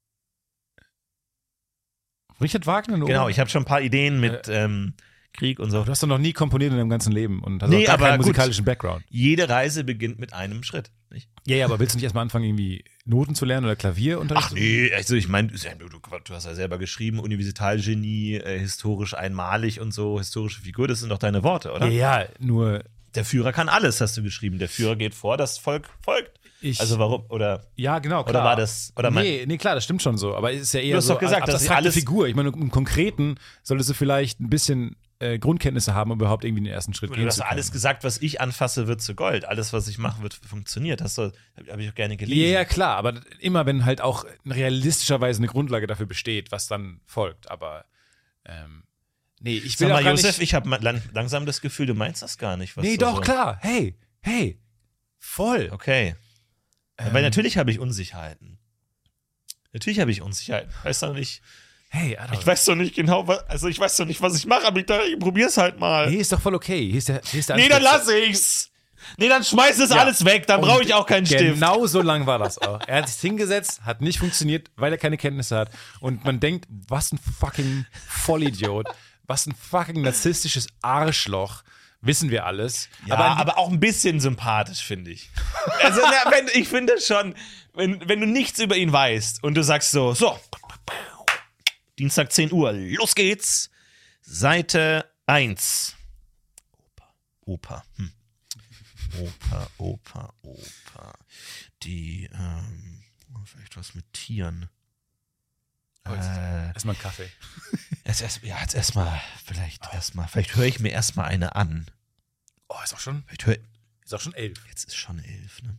Richard Wagner? eine Genau, Oper? ich habe schon ein paar Ideen mit ähm, Krieg und so. Du hast doch noch nie komponiert in deinem ganzen Leben und hast Nee, auch gar aber keinen gut. musikalischen Background. Jede Reise beginnt mit einem Schritt. Nicht? Ja, ja, aber willst du nicht erstmal anfangen, irgendwie Noten zu lernen oder Klavierunterricht? Ach nee, also ich meine, du, du hast ja selber geschrieben, Universitalgenie, äh, historisch einmalig und so, historische Figur, das sind doch deine Worte, oder? Ja, ja, nur Der Führer kann alles, hast du geschrieben. Der Führer geht vor, das Volk folgt. ich. Also warum, oder, ja, genau, klar. oder war das, oder mein, Nee, nee, klar, das stimmt schon so. Aber es ist ja eher Du hast so doch gesagt, eine dass sie abstrakte alles- Figur. Ich meine, im Konkreten solltest du vielleicht ein bisschen äh, Grundkenntnisse haben, um überhaupt irgendwie den ersten Schritt Du gehen hast zu doch können. alles gesagt, was ich anfasse, wird zu Gold. Alles, was ich mache, wird funktioniert. Das habe hab ich auch gerne gelesen. Ja, ja, klar, aber immer wenn halt auch realistischerweise eine Grundlage dafür besteht, was dann folgt. Aber ähm, nee, ich will Sag auch mal, gar Josef, nicht, ich habe lang, langsam das Gefühl, du meinst das gar nicht. Was Nee, du doch, so. klar. Hey, hey, voll. Okay. Ähm, Weil natürlich habe ich Unsicherheiten. Natürlich habe ich Unsicherheiten. Weißt du nicht? Hey, Alter. Ich weiß doch nicht genau, was, also ich weiß doch nicht, was ich mache, aber ich, dachte, ich probier's halt mal. Nee, ist doch voll okay. Hier ist der, hier ist der Nee, dann Ansprechpartner. lasse ich's. Nee, dann schmeiß es Ja. alles weg, dann Und brauche ich auch keinen Stift. Genau so lang war das auch. Er hat sich hingesetzt, hat nicht funktioniert, weil er keine Kenntnisse hat. Und man denkt, was ein fucking Vollidiot, was ein fucking narzisstisches Arschloch. Wissen wir alles. Ja, aber, aber, auch ein bisschen sympathisch, finde ich. Also, na, wenn, ich finde schon, wenn, wenn du nichts über ihn weißt und du sagst so, so, Dienstag zehn Uhr, los geht's. Seite eins. Opa, Opa, hm. Opa, Opa, Opa. Die, ähm, vielleicht was mit Tieren. Oh, jetzt- Äh, erstmal einen Kaffee. jetzt erst, ja, jetzt erstmal, vielleicht erstmal, vielleicht höre ich mir erstmal eine an. Oh, ist auch schon, Vielleicht hör, ist auch schon elf. jetzt ist schon elf, ne?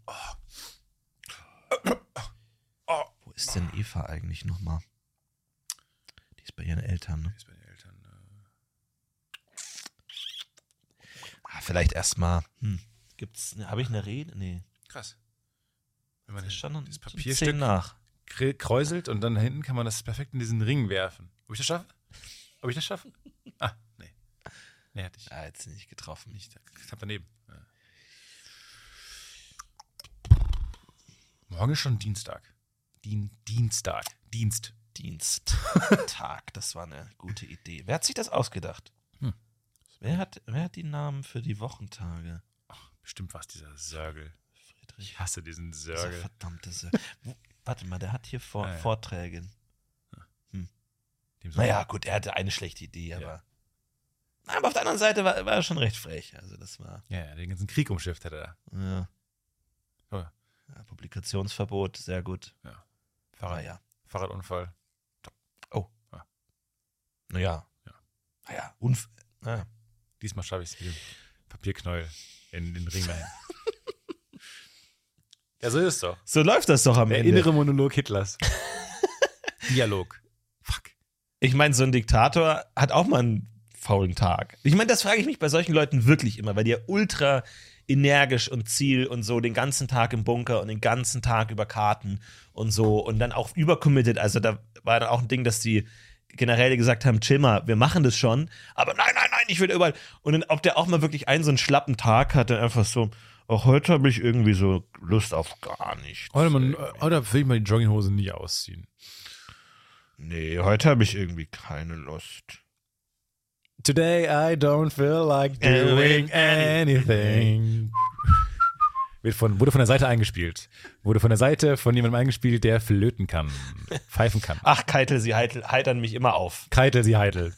Wo ist denn Eva eigentlich nochmal? Die ist bei ihren Eltern, ne? Ist bei den Eltern, Ah, vielleicht erstmal, hm, gibt's, ne, habe ich eine Rede? Nee, krass. Wenn man das ist schon das zehn Papierstück nach. kr- kräuselt und dann hinten kann man das perfekt in diesen Ring werfen. Ob ich das schaffe? Ob ich das schaffe? Ah, nee. Nee, hatte ich Ah, jetzt nicht getroffen. nicht. Knapp daneben. Ja. Morgen ist schon Dienstag. Dien Dienstag. Dienst. Diensttag, das war eine gute Idee. Wer hat sich das ausgedacht? Hm. Wer, hat, wer hat die Namen für die Wochentage? Bestimmt war es dieser Sörgel. Friedrich. Ich hasse diesen Dieser Sörgel. verdammte Sir. Wo, warte mal, der hat hier vor, Ah, ja. Vorträge. Dem Sörgel. Naja, gut, er hatte eine schlechte Idee, aber. Na, aber auf der anderen Seite war, war er schon recht frech. Also, das war. Ja, ja, den ganzen Krieg umschifft hat er da. Ja. Oh, Ja, Publikationsverbot, sehr gut. ja. Aber Fahrrad, ja. Fahrradunfall. Naja. Ja. Naja, unf naja. Diesmal schaffe ich es mit dem Papierknäuel in den Ring rein. Ja, so ist es doch. So läuft das doch am Der Ende. innere Monolog Hitlers. Dialog. Fuck. Ich meine, so ein Diktator hat auch mal einen faulen Tag. Ich meine, das frage ich mich bei solchen Leuten wirklich immer, weil die ja ultra energisch und Ziel und so den ganzen Tag im Bunker und den ganzen Tag über Karten und so und dann auch übercommitted. Also da war dann auch ein Ding, dass die Generäle gesagt haben, chill mal, wir machen das schon, aber nein, nein, nein, ich will überall. Und dann, ob der auch mal wirklich einen so einen schlappen Tag hatte, einfach so, auch heute habe ich irgendwie so Lust auf gar nichts. Heute, man, heute will ich mal die Jogginghose nie ausziehen. Nee, heute habe ich irgendwie keine Lust. Today I don't feel like doing anything. Wird von, wurde von der Seite eingespielt. Wurde von der Seite von jemandem eingespielt, der flöten kann. Pfeifen kann. Ach, Keitel, sie heitel, heitern mich immer auf. Keitel, sie heitel.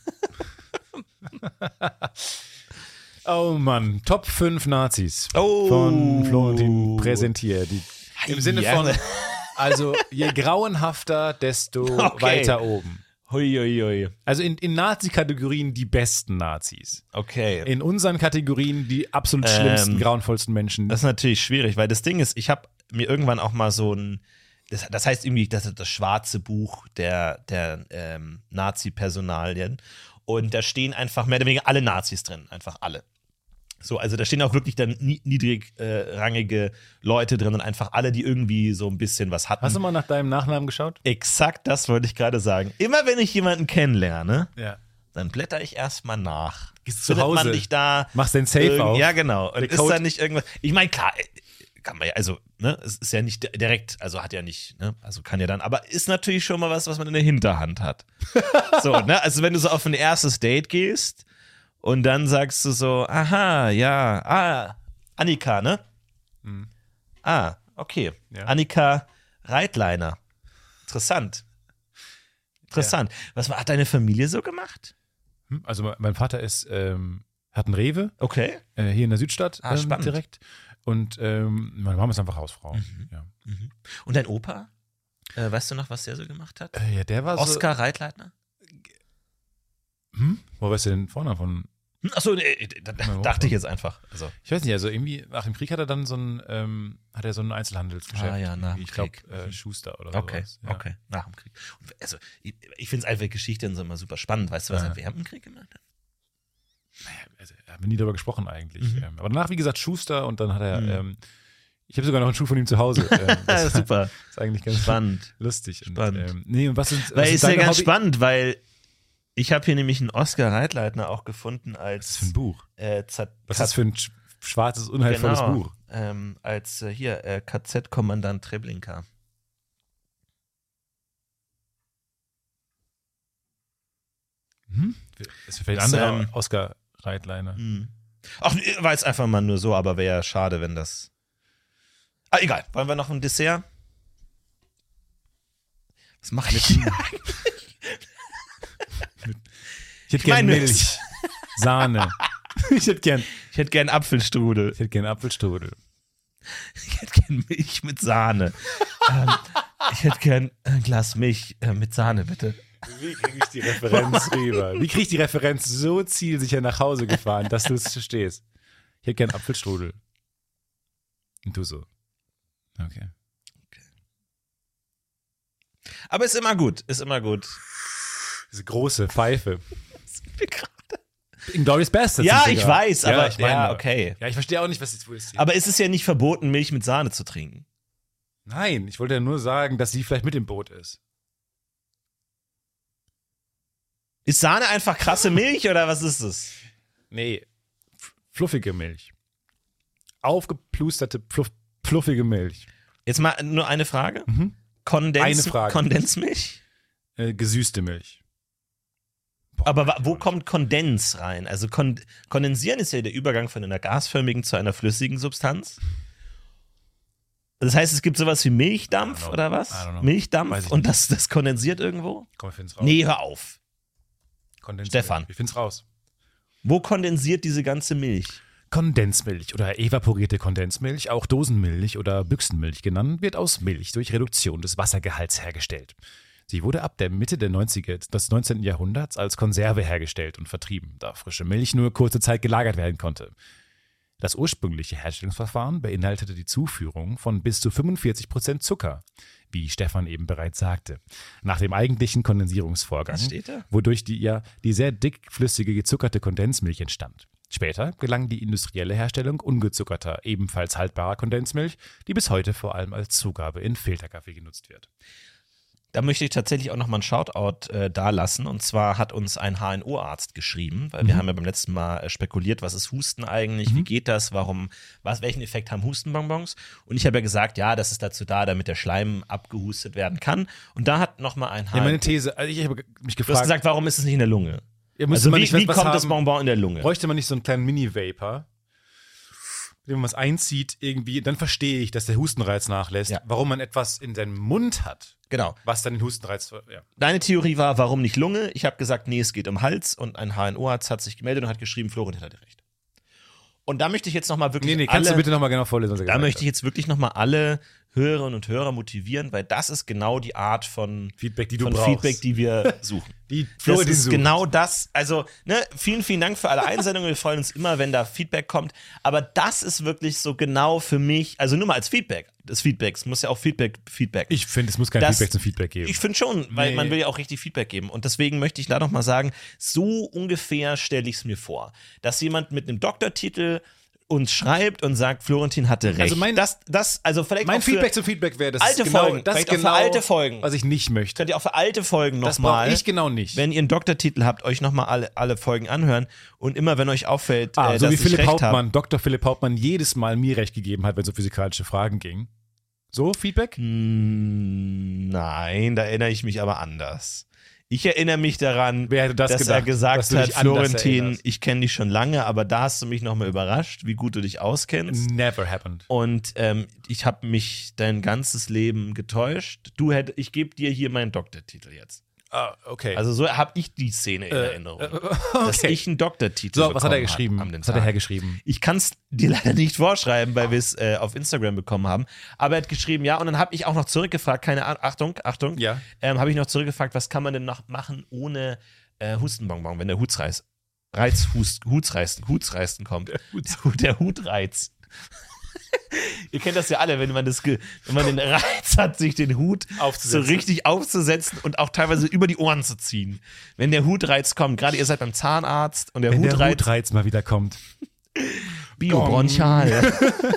Oh Mann, Top fünf Nazis Oh. von Florentin präsentiert. Die, Im Sinne Ja. von, also je grauenhafter, desto Okay. weiter oben. Hui, hui, hui. Also in, in Nazi-Kategorien die besten Nazis. Okay. In unseren Kategorien die absolut Ähm, schlimmsten, grauenvollsten Menschen. Das ist natürlich schwierig, weil das Ding ist, ich habe mir irgendwann auch mal so ein, das, das heißt irgendwie, das ist das schwarze Buch der, der ähm, Nazi-Personalien und da stehen einfach mehr oder weniger alle Nazis drin, einfach alle. So, also da stehen auch wirklich dann ni- niedrigrangige Leute drin und einfach alle, die irgendwie so ein bisschen was hatten. Hast du mal nach deinem Nachnamen geschaut? Exakt das wollte ich gerade sagen. Immer wenn ich jemanden kennenlerne, Ja. dann blätter ich erstmal nach. Gehst zu Findet Hause, man dich da? machst den Safe Irgend- auf. Ja, genau. Und Der ist Code- da nicht irgendwas. Ich meine, klar, äh, kann man ja, also, ne, es ist ja nicht di- direkt, also hat ja nicht, ne, also kann ja dann, aber ist natürlich schon mal was, was man in der Hinterhand hat. So, ne, also wenn du so auf ein erstes Date gehst und dann sagst du so, aha, ja, ah, Annika, ne? Mhm. Ah, okay. Ja. Annika Reitleiner. Interessant. Interessant. Was war, hat deine Familie so gemacht? Hm, Also mein- mein Vater ist, ähm, hat einen Rewe Okay. äh, hier in der Südstadt Ah, ähm, spannend. direkt. Und ähm, meine Mama ist einfach Hausfrau. Mhm. Ja. Und dein Opa? Äh, weißt du noch, was der so gemacht hat? Äh, ja, der war Oskar Reitleitner? so. Hm? Wo weißt du den Vornamen von? Achso, nee, da, da dachte ich jetzt einfach. Also. Ich weiß nicht, also irgendwie nach dem Krieg hat er dann so ein, ähm, hat er so ein Einzelhandelsgeschäft. Ah, ja, nach dem ich glaube, Krieg. äh, Schuster oder Okay, sowas. Ja. okay, nach dem Krieg. Und also, ich, ich finde es einfach Geschichten so immer super spannend. Weißt du, was Ja. er während dem Krieg gemacht hat? Naja, also, haben wir nie darüber gesprochen eigentlich. Mhm. Ähm, aber danach, wie gesagt, Schuster und dann hat er, Mhm. ähm, ich habe sogar noch einen Schuh von ihm zu Hause. Ähm, das Super. ist eigentlich ganz Spannend. lustig. Spannend. Und, ähm, nee, und was sind, was Weil sind ist ja deine ganz Hobby- spannend, weil ich habe hier nämlich einen Oscar Reitleitner auch gefunden Was ist das als für ein Buch? äh, Z- Was ist das für ein sch- schwarzes, unheilvolles genau, Buch? Ähm, als äh, hier äh, K Z-Kommandant Treblinka. Hm? Das ist vielleicht ein Das, anderer ähm, Oscar-Reitleiner. Hm. Ach, war jetzt einfach mal nur so, aber wäre ja schade, wenn das. Ah, egal. Wollen wir noch ein Dessert? Was mache ich hier? Ich hätte gern meine- Milch, Sahne. Ich hätte gern, Ich hätte gern Apfelstrudel. ich hätte gern Apfelstrudel. Ich hätte gern Milch mit Sahne. ähm, ich hätte gern ein Glas Milch äh, mit Sahne, bitte. Wie kriege ich die Referenz rüber? Wie kriege ich die Referenz so zielsicher nach Hause gefahren, dass du es verstehst? Ich hätte gern Apfelstrudel. Und du so. Okay. Aber ist immer gut, ist immer gut. Diese große Pfeife. Inglourious Basterds. Ja, sind wir ich gerade. weiß, aber ich meine ja, nur. okay. Ja, ich verstehe auch nicht, was jetzt wohl ist. Aber ist es ja nicht verboten, Milch mit Sahne zu trinken? Nein, ich wollte ja nur sagen, dass sie vielleicht mit im Boot ist. Ist Sahne einfach krasse Milch oder was ist es? Nee, f- fluffige Milch. Aufgeplusterte, fluff, fluffige Milch. Jetzt mal nur eine Frage. Mhm. Kondens, Eine Frage. Kondensmilch? Äh, gesüßte Milch. Boah, Aber wa- weiß ich wo auch nicht. kommt Kondens rein? Also kon kondensieren ist ja der Übergang von einer gasförmigen zu einer flüssigen Substanz. Das heißt, es gibt sowas wie I don't Milchdampf know. oder was? I don't know. Weiß Milchdampf ich und nicht. das, das kondensiert irgendwo? Komm, wir finden's raus. Nee, hör auf. Kondensmilch. Stefan. Wir finden's raus. Wo kondensiert diese ganze Milch? Kondensmilch oder evaporierte Kondensmilch, auch Dosenmilch oder Büchsenmilch genannt, wird aus Milch durch Reduktion des Wassergehalts hergestellt. Sie wurde ab der Mitte der neunziger des neunzehnten Jahrhunderts als Konserve hergestellt und vertrieben, da frische Milch nur kurze Zeit gelagert werden konnte. Das ursprüngliche Herstellungsverfahren beinhaltete die Zuführung von bis zu fünfundvierzig Prozent Zucker, wie Stefan eben bereits sagte. Nach dem eigentlichen Kondensierungsvorgang, Was steht da? wodurch die, ja, die sehr dickflüssige gezuckerte Kondensmilch entstand. Später gelang die industrielle Herstellung ungezuckerter, ebenfalls haltbarer Kondensmilch, die bis heute vor allem als Zugabe in Filterkaffee genutzt wird. Da möchte ich tatsächlich auch nochmal einen Shoutout äh, da lassen. Und zwar hat uns ein H N O-Arzt geschrieben, weil wir Mhm. haben ja beim letzten Mal äh, spekuliert, was ist Husten eigentlich, wie geht das, warum, was, welchen Effekt haben Hustenbonbons? Und ich habe ja gesagt, ja, das ist dazu da, damit der Schleim abgehustet werden kann. Und da hat nochmal ein H Ja, N O. meine These, also ich habe mich Du hast gefragt, gesagt, warum ist es nicht in der Lunge? ja, müsste Also man wie, nicht was- wie was kommt haben, das Bonbon in der Lunge? bräuchte man nicht so einen kleinen Mini-Vapor, mit dem man was einzieht irgendwie, dann verstehe ich, dass der Hustenreiz nachlässt, Ja. warum man etwas in seinem Mund hat, Genau. was dann den Hustenreiz, ja. Deine Theorie war, warum nicht Lunge? Ich habe gesagt, nee, es geht um Hals. Und ein H N O-Arzt hat sich gemeldet und hat geschrieben, Florentin hatte recht. Und da möchte ich jetzt nochmal wirklich Nee, nee, kannst alle, du bitte nochmal genau vorlesen, was er da gesagt möchte ich hat. jetzt wirklich nochmal alle Hörerinnen und Hörer motivieren, weil das ist genau die Art von Feedback, die du von brauchst. Feedback, die wir suchen. Die Das Florentin ist sucht. genau das. Also, ne, vielen, vielen Dank für alle Einsendungen. Wir freuen uns immer, wenn da Feedback kommt. Aber das ist wirklich so genau für mich, also nur mal als Feedback des Feedbacks, muss ja auch Feedback, Feedback. Ich finde, es muss kein Das- Feedback zum Feedback geben. Ich finde schon, weil Nee. man will ja auch richtig Feedback geben. Und deswegen möchte ich da noch mal sagen, so ungefähr stelle ich es mir vor, dass jemand mit einem Doktortitel uns schreibt und sagt, Florentin hatte recht. Also mein- das, das, also vielleicht mein auch für, Feedback zum Feedback wäre, das alte ist genau, Folgen, das ist vielleicht auch für genau, alte Folgen. was ich nicht möchte. könnt ihr auch für alte Folgen Das nochmal, brauche ich genau nicht. wenn ihr einen Doktortitel habt, euch nochmal alle, alle Folgen anhören und immer, wenn euch auffällt, Ah, äh, so dass wie ich Philipp recht habe. Hauptmann, Doktor Philipp Hauptmann jedes Mal mir recht gegeben hat, wenn es um physikalische Fragen ging. So, Feedback? Hm, nein, da erinnere ich mich aber anders. Ich erinnere mich daran, Wer hätte das dass gedacht, er gesagt dass du hat, dich anders Florentin, erinnerst? ich kenne dich schon lange, aber da hast du mich nochmal überrascht, wie gut du dich auskennst. Never happened. Und ähm, ich habe mich dein ganzes Leben getäuscht. Du hätt, ich gebe dir hier meinen Doktortitel jetzt. Ah, okay. Also so habe ich die Szene in Äh, Erinnerung, äh, dass okay. ich einen Doktortitel So, was hat er bekommen geschrieben? hab am den Was hat er Tag. hergeschrieben? Ich kann es dir leider nicht vorschreiben, weil wir es äh, auf Instagram bekommen haben. Aber er hat geschrieben, ja, und dann habe ich auch noch zurückgefragt, keine Ahnung, Achtung, Achtung, Ja. ähm, habe ich noch zurückgefragt, was kann man denn noch machen ohne äh, Hustenbonbon, wenn der Hut reißt. Reiz, Hust, Hutsreißen, Hutsreißen kommt. Der, Hut. der Hutreiz. Ihr kennt das ja alle, wenn man, das ge- wenn man den Reiz hat, sich den Hut so richtig aufzusetzen und auch teilweise über die Ohren zu ziehen. Wenn der Hutreiz kommt, gerade ihr seid beim Zahnarzt und der wenn Hutreiz, der Hutreiz mal wieder kommt. Biobronchial.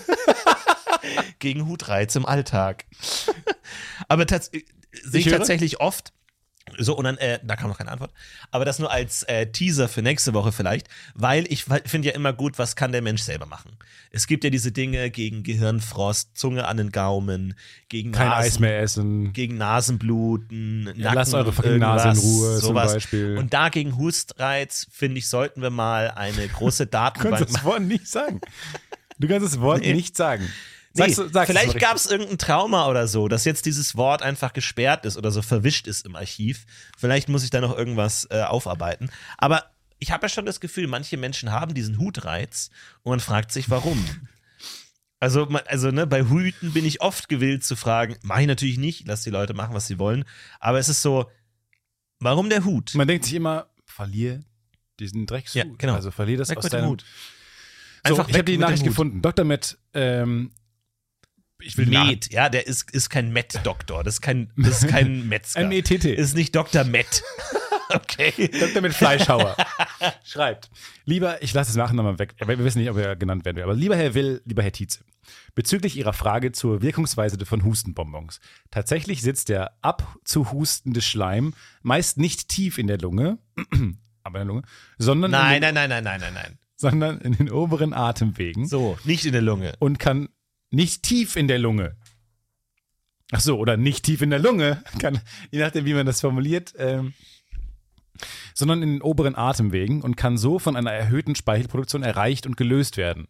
Gegen Hutreiz im Alltag. Aber tats- sehe ich, ich tatsächlich oft, so, und dann, äh, da kam noch keine Antwort, aber das nur als äh, Teaser für nächste Woche vielleicht, weil ich finde ja immer gut, was kann der Mensch selber machen? Es gibt ja diese Dinge gegen Gehirnfrost, Zunge an den Gaumen, gegen Kein Nasen, Eis mehr essen. gegen Nasenbluten, Nacken, Ja, lasst eure fucking Nase in Ruhe, sowas. zum Beispiel. Und da gegen Hustreiz, finde ich, sollten wir mal eine große Du Datenbank kannst das Wort nicht sagen. Du kannst das Wort Nee. nicht sagen. Nee, Sagst du- sagst vielleicht es mal gab es irgendein Trauma oder so, dass jetzt dieses Wort einfach gesperrt ist oder so verwischt ist im Archiv. Vielleicht muss ich da noch irgendwas äh, aufarbeiten. Aber ich habe ja schon das Gefühl, manche Menschen haben diesen Hutreiz und man fragt sich, warum. Also, man- also ne, bei Hüten bin ich oft gewillt zu fragen, mache ich natürlich nicht, lass die Leute machen, was sie wollen. Aber es ist so, warum der Hut? Man denkt sich immer, verlier diesen Dreckshut. Ja, genau. Also verlier das Weg aus mit dem deinem Hut. So, Einfach ich weg habe die mit dem Nachricht Hut. gefunden. Doktor Matt, ähm, ich will nach- Med, ja, der ist, ist kein Met-Doktor, das ist kein, das ist kein Metzger. M E T T. Ist nicht Doktor Met. Okay. Doktor mit Fleischhauer. Schreibt. Lieber, ich lasse es nachher nochmal weg, weil wir wissen nicht, ob er genannt werden will, aber lieber Herr Will, lieber Herr Tietze, bezüglich Ihrer Frage zur Wirkungsweise von Hustenbonbons. Tatsächlich sitzt der abzuhustende Schleim meist nicht tief in der Lunge, aber in der Lunge, sondern, Nein, in den, nein, nein, nein, nein, nein, nein. sondern in den oberen Atemwegen So, nicht in der Lunge. und kann nicht tief in der Lunge. Ach so, oder nicht tief in der Lunge, kann, je nachdem, wie man das formuliert, ähm, sondern in den oberen Atemwegen und kann so von einer erhöhten Speichelproduktion erreicht und gelöst werden.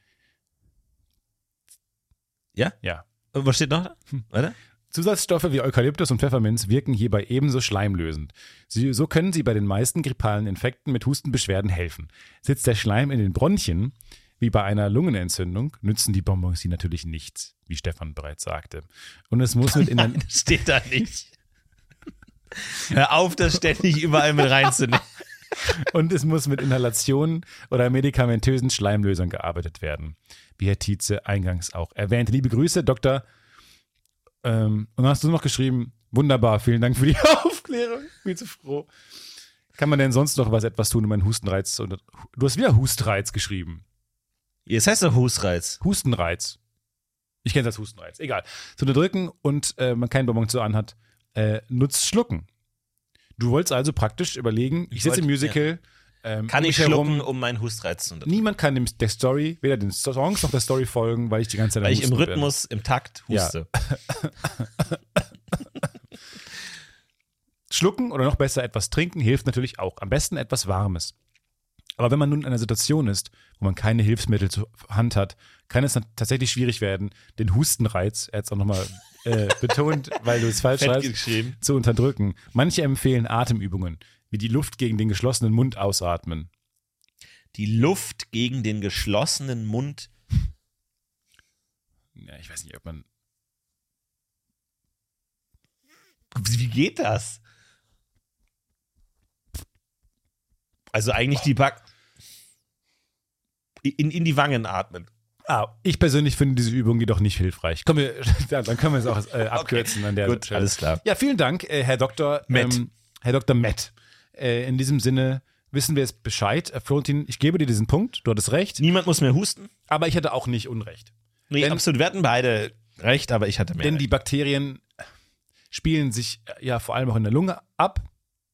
Ja? Ja. Und was steht noch da? Warte. Zusatzstoffe wie Eukalyptus und Pfefferminz wirken hierbei ebenso schleimlösend. Sie, so können sie bei den meisten grippalen Infekten mit Hustenbeschwerden helfen. Sitzt der Schleim in den Bronchien, wie bei einer Lungenentzündung, nützen die Bonbons sie natürlich nichts, wie Stefan bereits sagte. Und es muss mit Inhal- Nein, das steht da nicht. Hör auf, das ständig überall mit reinzunehmen. und es muss mit Inhalationen oder medikamentösen Schleimlösern gearbeitet werden, wie Herr Tietze eingangs auch erwähnte. Liebe Grüße, Doktor. Ähm, und dann hast du noch geschrieben, wunderbar, vielen Dank für die Aufklärung, bin zu froh. Kann man denn sonst noch was etwas tun, um meinen Hustenreiz zu unter- Du hast wieder Hustreiz geschrieben. Jetzt heißt doch Hustreiz. Hustenreiz. Ich kenne das als Hustenreiz. Egal. Zu unterdrücken und äh, man keinen Bonbon zu anhat, äh, nutzt Schlucken. Du wolltest also praktisch überlegen, ich, Ich sitze im wollte- Musical. Ähm, Kann um ich mich herum, schlucken, um meinen Hustreiz zu unterdrücken? Niemand kann dem, der Story, weder den Songs noch der Story folgen, weil ich die ganze Zeit am Weil ich im Husten bin. Rhythmus, im Takt huste. Schlucken oder noch besser etwas trinken hilft natürlich auch. Am besten etwas Warmes. Aber wenn man nun in einer Situation ist, wo man keine Hilfsmittel zur Hand hat, kann es dann tatsächlich schwierig werden, den Hustenreiz, er hat es auch nochmal äh, betont, weil du es falsch Fett schreibst, geschrieben. zu unterdrücken. Manche empfehlen Atemübungen, wie die Luft gegen den geschlossenen Mund ausatmen. Die Luft gegen den geschlossenen Mund. Ja, ich weiß nicht, ob man. Wie geht das? Also eigentlich die Back. In, in die Wangen atmen. Ah, ich persönlich finde diese Übung jedoch nicht hilfreich. Komm, wir, ja, dann können wir es auch äh, abkürzen an der Gut, Stelle. alles klar. Ja, vielen Dank, äh, Herr Doktor Matt. Ähm, Herr Doktor Matt. Äh, in diesem Sinne wissen wir jetzt Bescheid. Äh, Florentin, ich gebe dir diesen Punkt, du hattest recht, Niemand muss mehr husten. aber ich hatte auch nicht Unrecht. Nee, Denn- absolut. Wir hatten beide recht, aber ich hatte mehr. Denn die recht. Bakterien spielen sich äh, ja vor allem auch in der Lunge ab.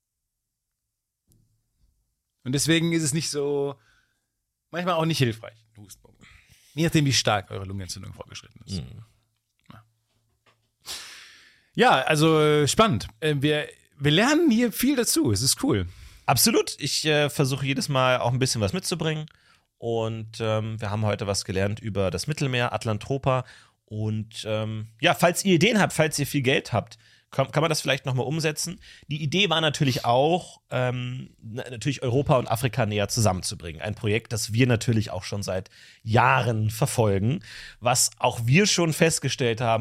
Und deswegen ist es nicht so, manchmal auch nicht hilfreich. Hustenbonbon. Je nachdem, wie stark eure Lungenentzündung vorgeschritten ist. Mhm. Ja. Ja, also äh, spannend. Äh, wir, wir lernen hier viel dazu. Es ist cool. Absolut. Ich äh, versuche jedes Mal auch ein bisschen was mitzubringen. Und ähm, wir haben heute was gelernt über das Mittelmeer, Atlantropa. Und ähm, ja, falls ihr Ideen habt, falls ihr viel Geld habt, kann, kann man das vielleicht nochmal umsetzen. Die Idee war natürlich auch, ähm, na- natürlich Europa und Afrika näher zusammenzubringen. Ein Projekt, das wir natürlich auch schon seit Jahren verfolgen. Was auch wir schon festgestellt haben,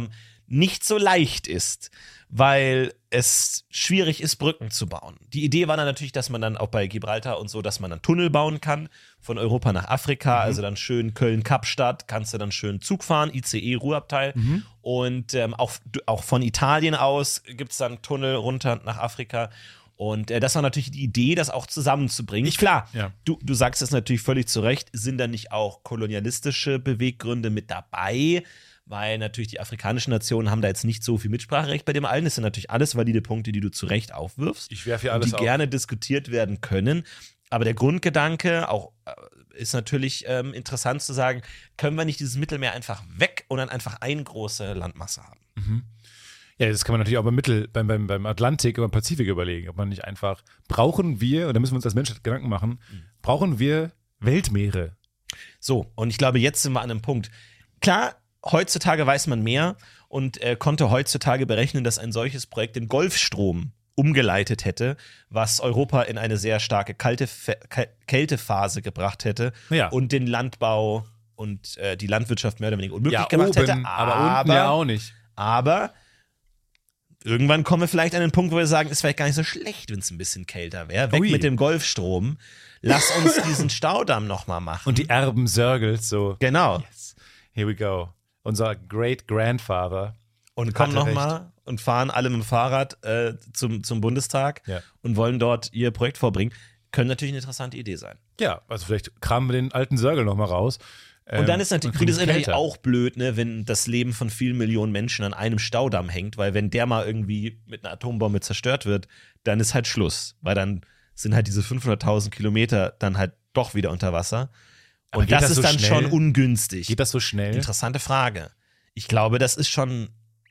nicht so leicht ist, weil es schwierig ist, Brücken zu bauen. Die Idee war dann natürlich, dass man dann auch bei Gibraltar und so, dass man dann Tunnel bauen kann von Europa nach Afrika, mhm. also dann schön Köln-Kapstadt, kannst du dann schön Zug fahren, I C E-Ruhrabteil mhm. und ähm, auch, auch von Italien aus gibt es dann Tunnel runter nach Afrika. Und äh, das war natürlich die Idee, das auch zusammenzubringen. Ich, Klar, ja. du, du sagst es natürlich völlig zu Recht, sind da nicht auch kolonialistische Beweggründe mit dabei, weil natürlich die afrikanischen Nationen haben da jetzt nicht so viel Mitspracherecht bei dem allen. Das sind natürlich alles valide Punkte, die du zu Recht aufwirfst. Ich werfe hier alles die auf. gerne diskutiert werden können. Aber der Grundgedanke auch äh, ist natürlich ähm, interessant zu sagen, können wir nicht dieses Mittelmeer einfach weg und dann einfach eine große Landmasse haben? Mhm. Ja, das kann man natürlich auch beim Mittel, beim, beim, beim Atlantik und beim Pazifik überlegen, ob man nicht einfach, brauchen wir, und da müssen wir uns als Menschheit Gedanken machen, mhm. brauchen wir Weltmeere? So, und ich glaube, jetzt sind wir an einem Punkt. Klar, heutzutage weiß man mehr und äh, konnte heutzutage berechnen, dass ein solches Projekt den Golfstrom umgeleitet hätte, was Europa in eine sehr starke kalte Fe- K- Kältephase gebracht hätte Ja. und den Landbau und äh, die Landwirtschaft mehr oder weniger unmöglich Ja, gemacht oben, hätte. aber unten ja auch nicht. Aber irgendwann kommen wir vielleicht an den Punkt, wo wir sagen, ist vielleicht gar nicht so schlecht, wenn es ein bisschen kälter wäre. Weg Ui. mit dem Golfstrom. Lass uns diesen Staudamm nochmal machen. Und die Erben Sörgels so. Genau. Yes. Here we go. Unser Great Grandfather. Und kommen Hatte nochmal und fahren alle mit dem Fahrrad äh, zum, zum Bundestag Ja. und wollen dort ihr Projekt vorbringen. Können natürlich eine interessante Idee sein. Ja, also vielleicht kramen wir den alten Sörgel nochmal raus. Und Ähm, dann ist natürlich, kriegen das ist natürlich kälter. auch blöd, ne, wenn das Leben von vielen Millionen Menschen an einem Staudamm hängt, weil wenn der mal irgendwie mit einer Atombombe zerstört wird, dann ist halt Schluss. Weil dann sind halt diese fünfhunderttausend Kilometer dann halt doch wieder unter Wasser. Aber Und geht das, das ist so dann schnell? schon ungünstig. Geht das so schnell? Interessante Frage. Ich glaube, das ist schon,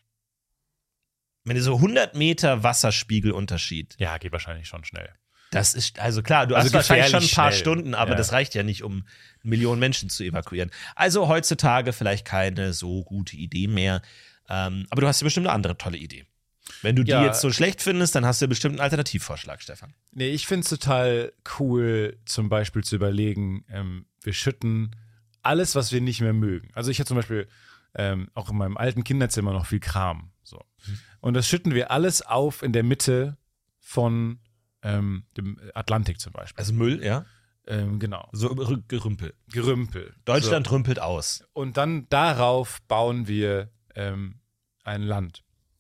wenn du so hundert Meter Wasserspiegelunterschied, Ja, geht wahrscheinlich schon schnell. das ist, also klar, du Also hast wahrscheinlich schon ein gefährlich paar schnell. Stunden, aber Ja. das reicht ja nicht, um Millionen Menschen zu evakuieren. Also heutzutage vielleicht keine so gute Idee mehr. Ähm, aber du hast ja bestimmt eine andere tolle Idee. Wenn du die Ja. jetzt so schlecht findest, dann hast du ja bestimmt einen Alternativvorschlag, Stefan. Nee, ich finde es total cool, zum Beispiel zu überlegen, ähm, wir schütten alles, was wir nicht mehr mögen. Also ich habe zum Beispiel ähm, auch in meinem alten Kinderzimmer noch viel Kram. So. Und das schütten wir alles auf in der Mitte von ähm, dem Atlantik zum Beispiel. Also Müll, ja? Ähm, genau. So R- Gerümpel. Gerümpel. Deutschland rümpelt aus. So. Und dann darauf bauen wir ähm, ein Land.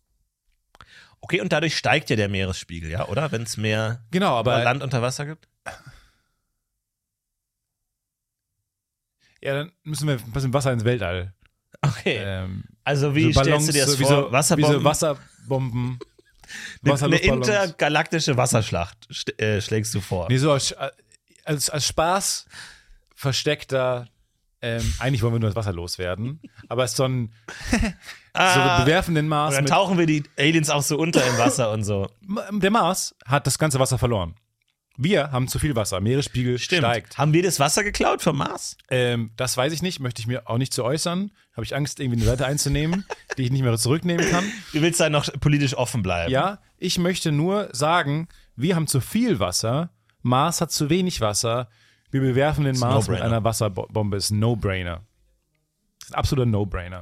Okay, und dadurch steigt ja der Meeresspiegel, ja, oder? Wenn es mehr Genau, aber Land unter Wasser gibt? ja, dann müssen wir ein bisschen Wasser ins Weltall. Okay. Ähm, also wie so stellst du dir das so- wie vor? So, Wasserbomben? Wie so Wasserbomben. Eine, eine Wasserluftballons. intergalaktische Wasserschlacht st- äh, schlägst du vor. Nee, so als, als, als Spaß versteckter, ähm, eigentlich wollen wir nur das Wasser loswerden, aber es ist so ein Ah, so bewerfenden und Maß. dann Mit, tauchen wir die Aliens auch so unter im Wasser und so. der Mars hat das ganze Wasser verloren. Wir haben zu viel Wasser, Meeresspiegel steigt. Haben wir das Wasser geklaut vom Mars? Ähm, das weiß ich nicht, möchte ich mir auch nicht zu äußern. Habe ich Angst, irgendwie eine Seite einzunehmen, die ich nicht mehr zurücknehmen kann. Du willst da noch politisch offen bleiben. Ja, ich möchte nur sagen, wir haben zu viel Wasser, Mars hat zu wenig Wasser, wir bewerfen den ist ein Mars mit No-Brainer. einer Wasserbombe, ist ein No-Brainer. Das ist ein absoluter No-Brainer.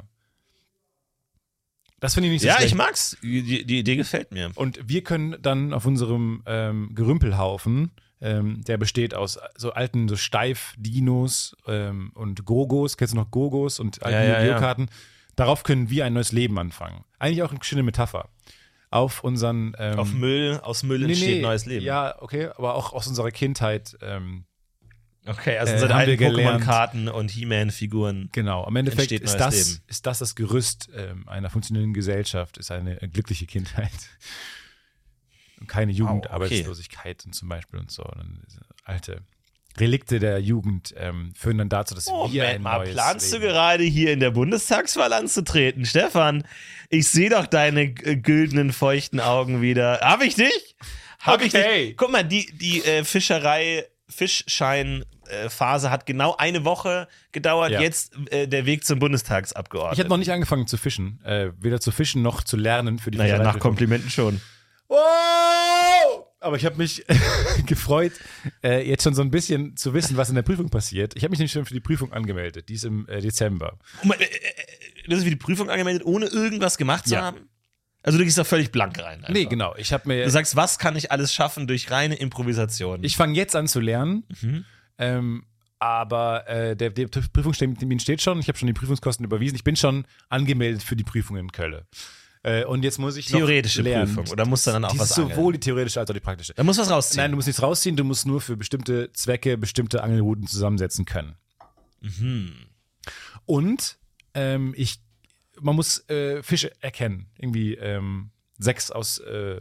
Das finde ich nicht so Ja, schlecht. ich mag's. Die, die Idee gefällt mir. Und wir können dann auf unserem ähm, Gerümpelhaufen, ähm, der besteht aus so alten so Steif-Dinos ähm, und Gogos, kennst du noch Gogos und alte Ja, ja, ja. Yu-Gi-Oh-Karten? Darauf können wir ein neues Leben anfangen. Eigentlich auch eine schöne Metapher. Auf unseren ähm, Auf Müll, aus Müll entsteht neues Leben. Ja, okay, aber auch aus unserer Kindheit. Ähm, Okay, also Äh, seit haben alten wir gelernt. Pokémon-Karten und He-Man-Figuren. genau, am Endeffekt Entsteht ist neues das, Leben. ist das das Gerüst ähm, einer funktionierenden Gesellschaft, ist eine äh, glückliche Kindheit. Und keine Jugendarbeitslosigkeit und zum Beispiel und so. Und diese alte Relikte der Jugend ähm, führen dann dazu, dass wir Moment ein mal, neues planst du Leben. gerade hier in der Bundestagswahl anzutreten? Stefan, ich sehe doch deine äh, güldenen, feuchten Augen wieder. Hab ich dich? Hab ich Okay. dich? Guck mal, die, die äh, Fischerei, Fischschein-Phase hat genau eine Woche gedauert. Ja. Jetzt äh, der Weg zum Bundestagsabgeordneten. Ich habe noch nicht angefangen zu fischen. Äh, weder zu fischen noch zu lernen für die Naja, nach Fischereireform. Komplimenten schon. Wow! Aber ich habe mich gefreut, äh, jetzt schon so ein bisschen zu wissen, was in der Prüfung passiert. Ich habe mich nämlich schon für die Prüfung angemeldet, die ist im äh, Dezember. Moment, äh, äh, das ist wie die Prüfung angemeldet, ohne irgendwas gemacht zu Ja. haben? Also du gehst da völlig blank rein. Einfach. Nee, genau. Ich habe mir Du sagst, was kann ich alles schaffen durch reine Improvisation? Ich fange jetzt an zu lernen, Mhm. ähm, aber äh, der, der Prüfungstermin steht schon. Ich habe schon die Prüfungskosten überwiesen. Ich bin schon angemeldet für die Prüfung in Köln. Äh, und jetzt muss ich Theoretische noch lernen. Prüfung. Oder musst du dann auch Die was ist angeln? sowohl die theoretische als auch die praktische. Da musst du was rausziehen. Nein, du musst nichts rausziehen. Du musst nur für bestimmte Zwecke bestimmte Angelrouten zusammensetzen können. Mhm. Und ähm, ich, man muss äh, Fische erkennen. Irgendwie ähm, sechs aus äh,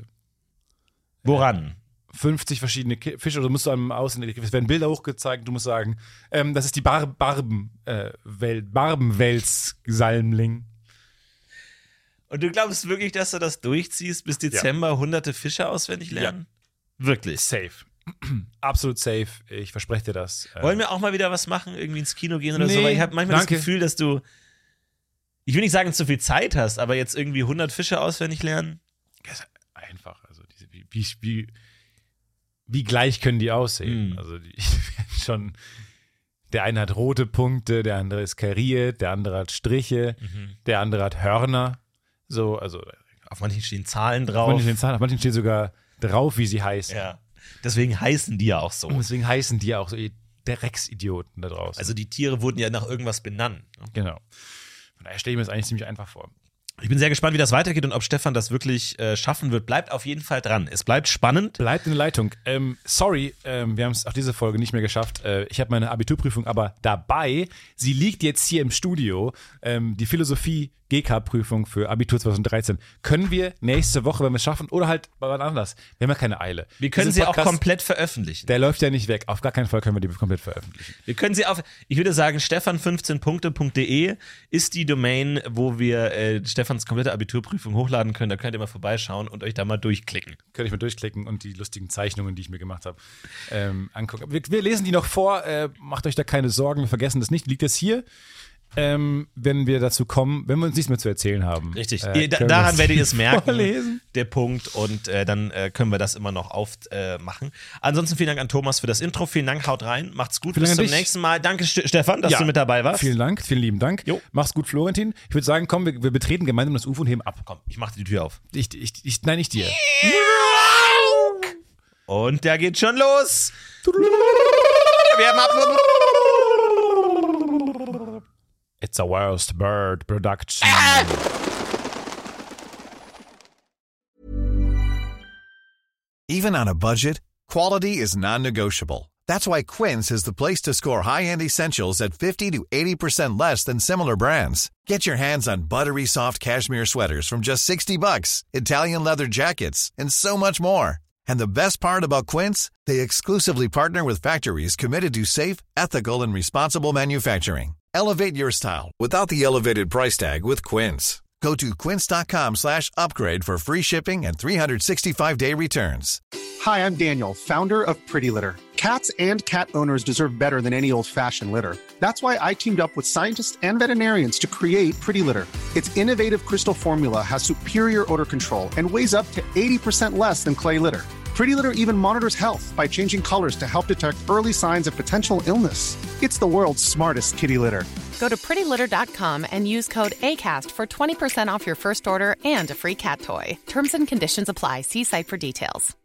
Woran? fünfzig verschiedene Ki- Fische, oder musst du einem aussehen, es werden Bilder hochgezeigt, du musst sagen, ähm, das ist die Bar Barben, äh, Welt, Barbenwels-Salmling. Und du glaubst wirklich, dass du das durchziehst, bis Dezember hunderte Fische auswendig lernen? Wirklich. Safe. Absolut safe. Ich verspreche dir das. Ähm, Wollen wir auch mal wieder was machen, irgendwie ins Kino gehen oder Nee, so? Weil ich habe manchmal danke. das Gefühl, dass du, ich will nicht sagen, zu viel Zeit hast, aber jetzt irgendwie hundert Fische auswendig lernen. das ist einfach. Also diese, wie, wie, wie, wie gleich können die aussehen? Mhm. Also die werden schon. Der eine hat rote Punkte, der andere ist kariert, der andere hat Striche, der andere hat Hörner. So, also Auf manchen stehen Zahlen auf drauf. manchen stehen Zahlen, auf manchen steht sogar drauf, wie sie heißen. Ja. Deswegen heißen die ja auch so. Und deswegen heißen die auch so ihr Drecksidioten da draußen. Also die Tiere wurden ja nach irgendwas benannt. genau. Von daher stelle ich mir das eigentlich ziemlich einfach vor. Ich bin sehr gespannt, wie das weitergeht und ob Stefan das wirklich äh, schaffen wird. Bleibt auf jeden Fall dran. Es bleibt spannend. Bleibt in der Leitung. Ähm, sorry, ähm, wir haben es auch diese Folge nicht mehr geschafft. Äh, ich habe meine Abiturprüfung aber dabei. Sie liegt jetzt hier im Studio. Ähm, die Philosophie-G K-Prüfung für Abitur zwanzig dreizehn. Können wir nächste Woche, wenn wir es schaffen, oder halt bei wann anders. Wir haben ja keine Eile. Wir können Diesen sie auch Podcast, komplett veröffentlichen. Der läuft ja nicht weg. Auf gar keinen Fall können wir die komplett veröffentlichen. Wir können sie auf, ich würde sagen, stefan fünfzehn punkte punkt de ist die Domain, wo wir äh, Stefans komplette Abiturprüfung hochladen können. Da könnt ihr mal vorbeischauen und euch da mal durchklicken. Könnte ich mal durchklicken und die lustigen Zeichnungen, die ich mir gemacht habe, ähm, angucken. Wir, wir lesen die noch vor. Äh, macht euch da keine Sorgen. Wir vergessen das nicht. Liegt es hier? Ähm, wenn wir dazu kommen, wenn wir uns nichts mehr zu erzählen haben. Richtig. Äh, ihr, da, können wir daran das werdet ihr es merken, vorlesen. der Punkt. Und äh, dann äh, können wir das immer noch aufmachen. Äh, Ansonsten vielen Dank an Thomas für das Intro. Vielen Dank, haut rein. Macht's gut. Vielen Bis Dank zum an dich. nächsten Mal. Danke, St- Stefan, dass Ja. du mit dabei warst. Vielen Dank, vielen lieben Dank. Jo. Mach's gut, Florentin. Ich würde sagen, komm, wir, wir betreten gemeinsam das U F O und heben ab. Komm, ich mach die Tür auf. Ich, ich, ich, nein, nicht dir. Und der geht schon los. Wir haben ab. It's a worst bird production. Even on a budget, quality is non-negotiable. That's why Quince is the place to score high-end essentials at fifty to eighty percent less than similar brands. Get your hands on buttery soft cashmere sweaters from just sixty bucks, Italian leather jackets, and so much more. And the best part about Quince, they exclusively partner with factories committed to safe, ethical, and responsible manufacturing. Elevate your style without the elevated price tag with Quince. Go to quince.com slash upgrade for free shipping and three sixty-five day returns. Hi, I'm Daniel, founder of Pretty Litter. Cats and cat owners deserve better than any old-fashioned litter. That's why I teamed up with scientists and veterinarians to create Pretty Litter. Its innovative crystal formula has superior odor control and weighs up to eighty percent less than clay litter. Pretty Litter even monitors health by changing colors to help detect early signs of potential illness. It's the world's smartest kitty litter. Go to pretty litter dot com and use code ACAST for twenty percent off your first order and a free cat toy. Terms and conditions apply. See site for details.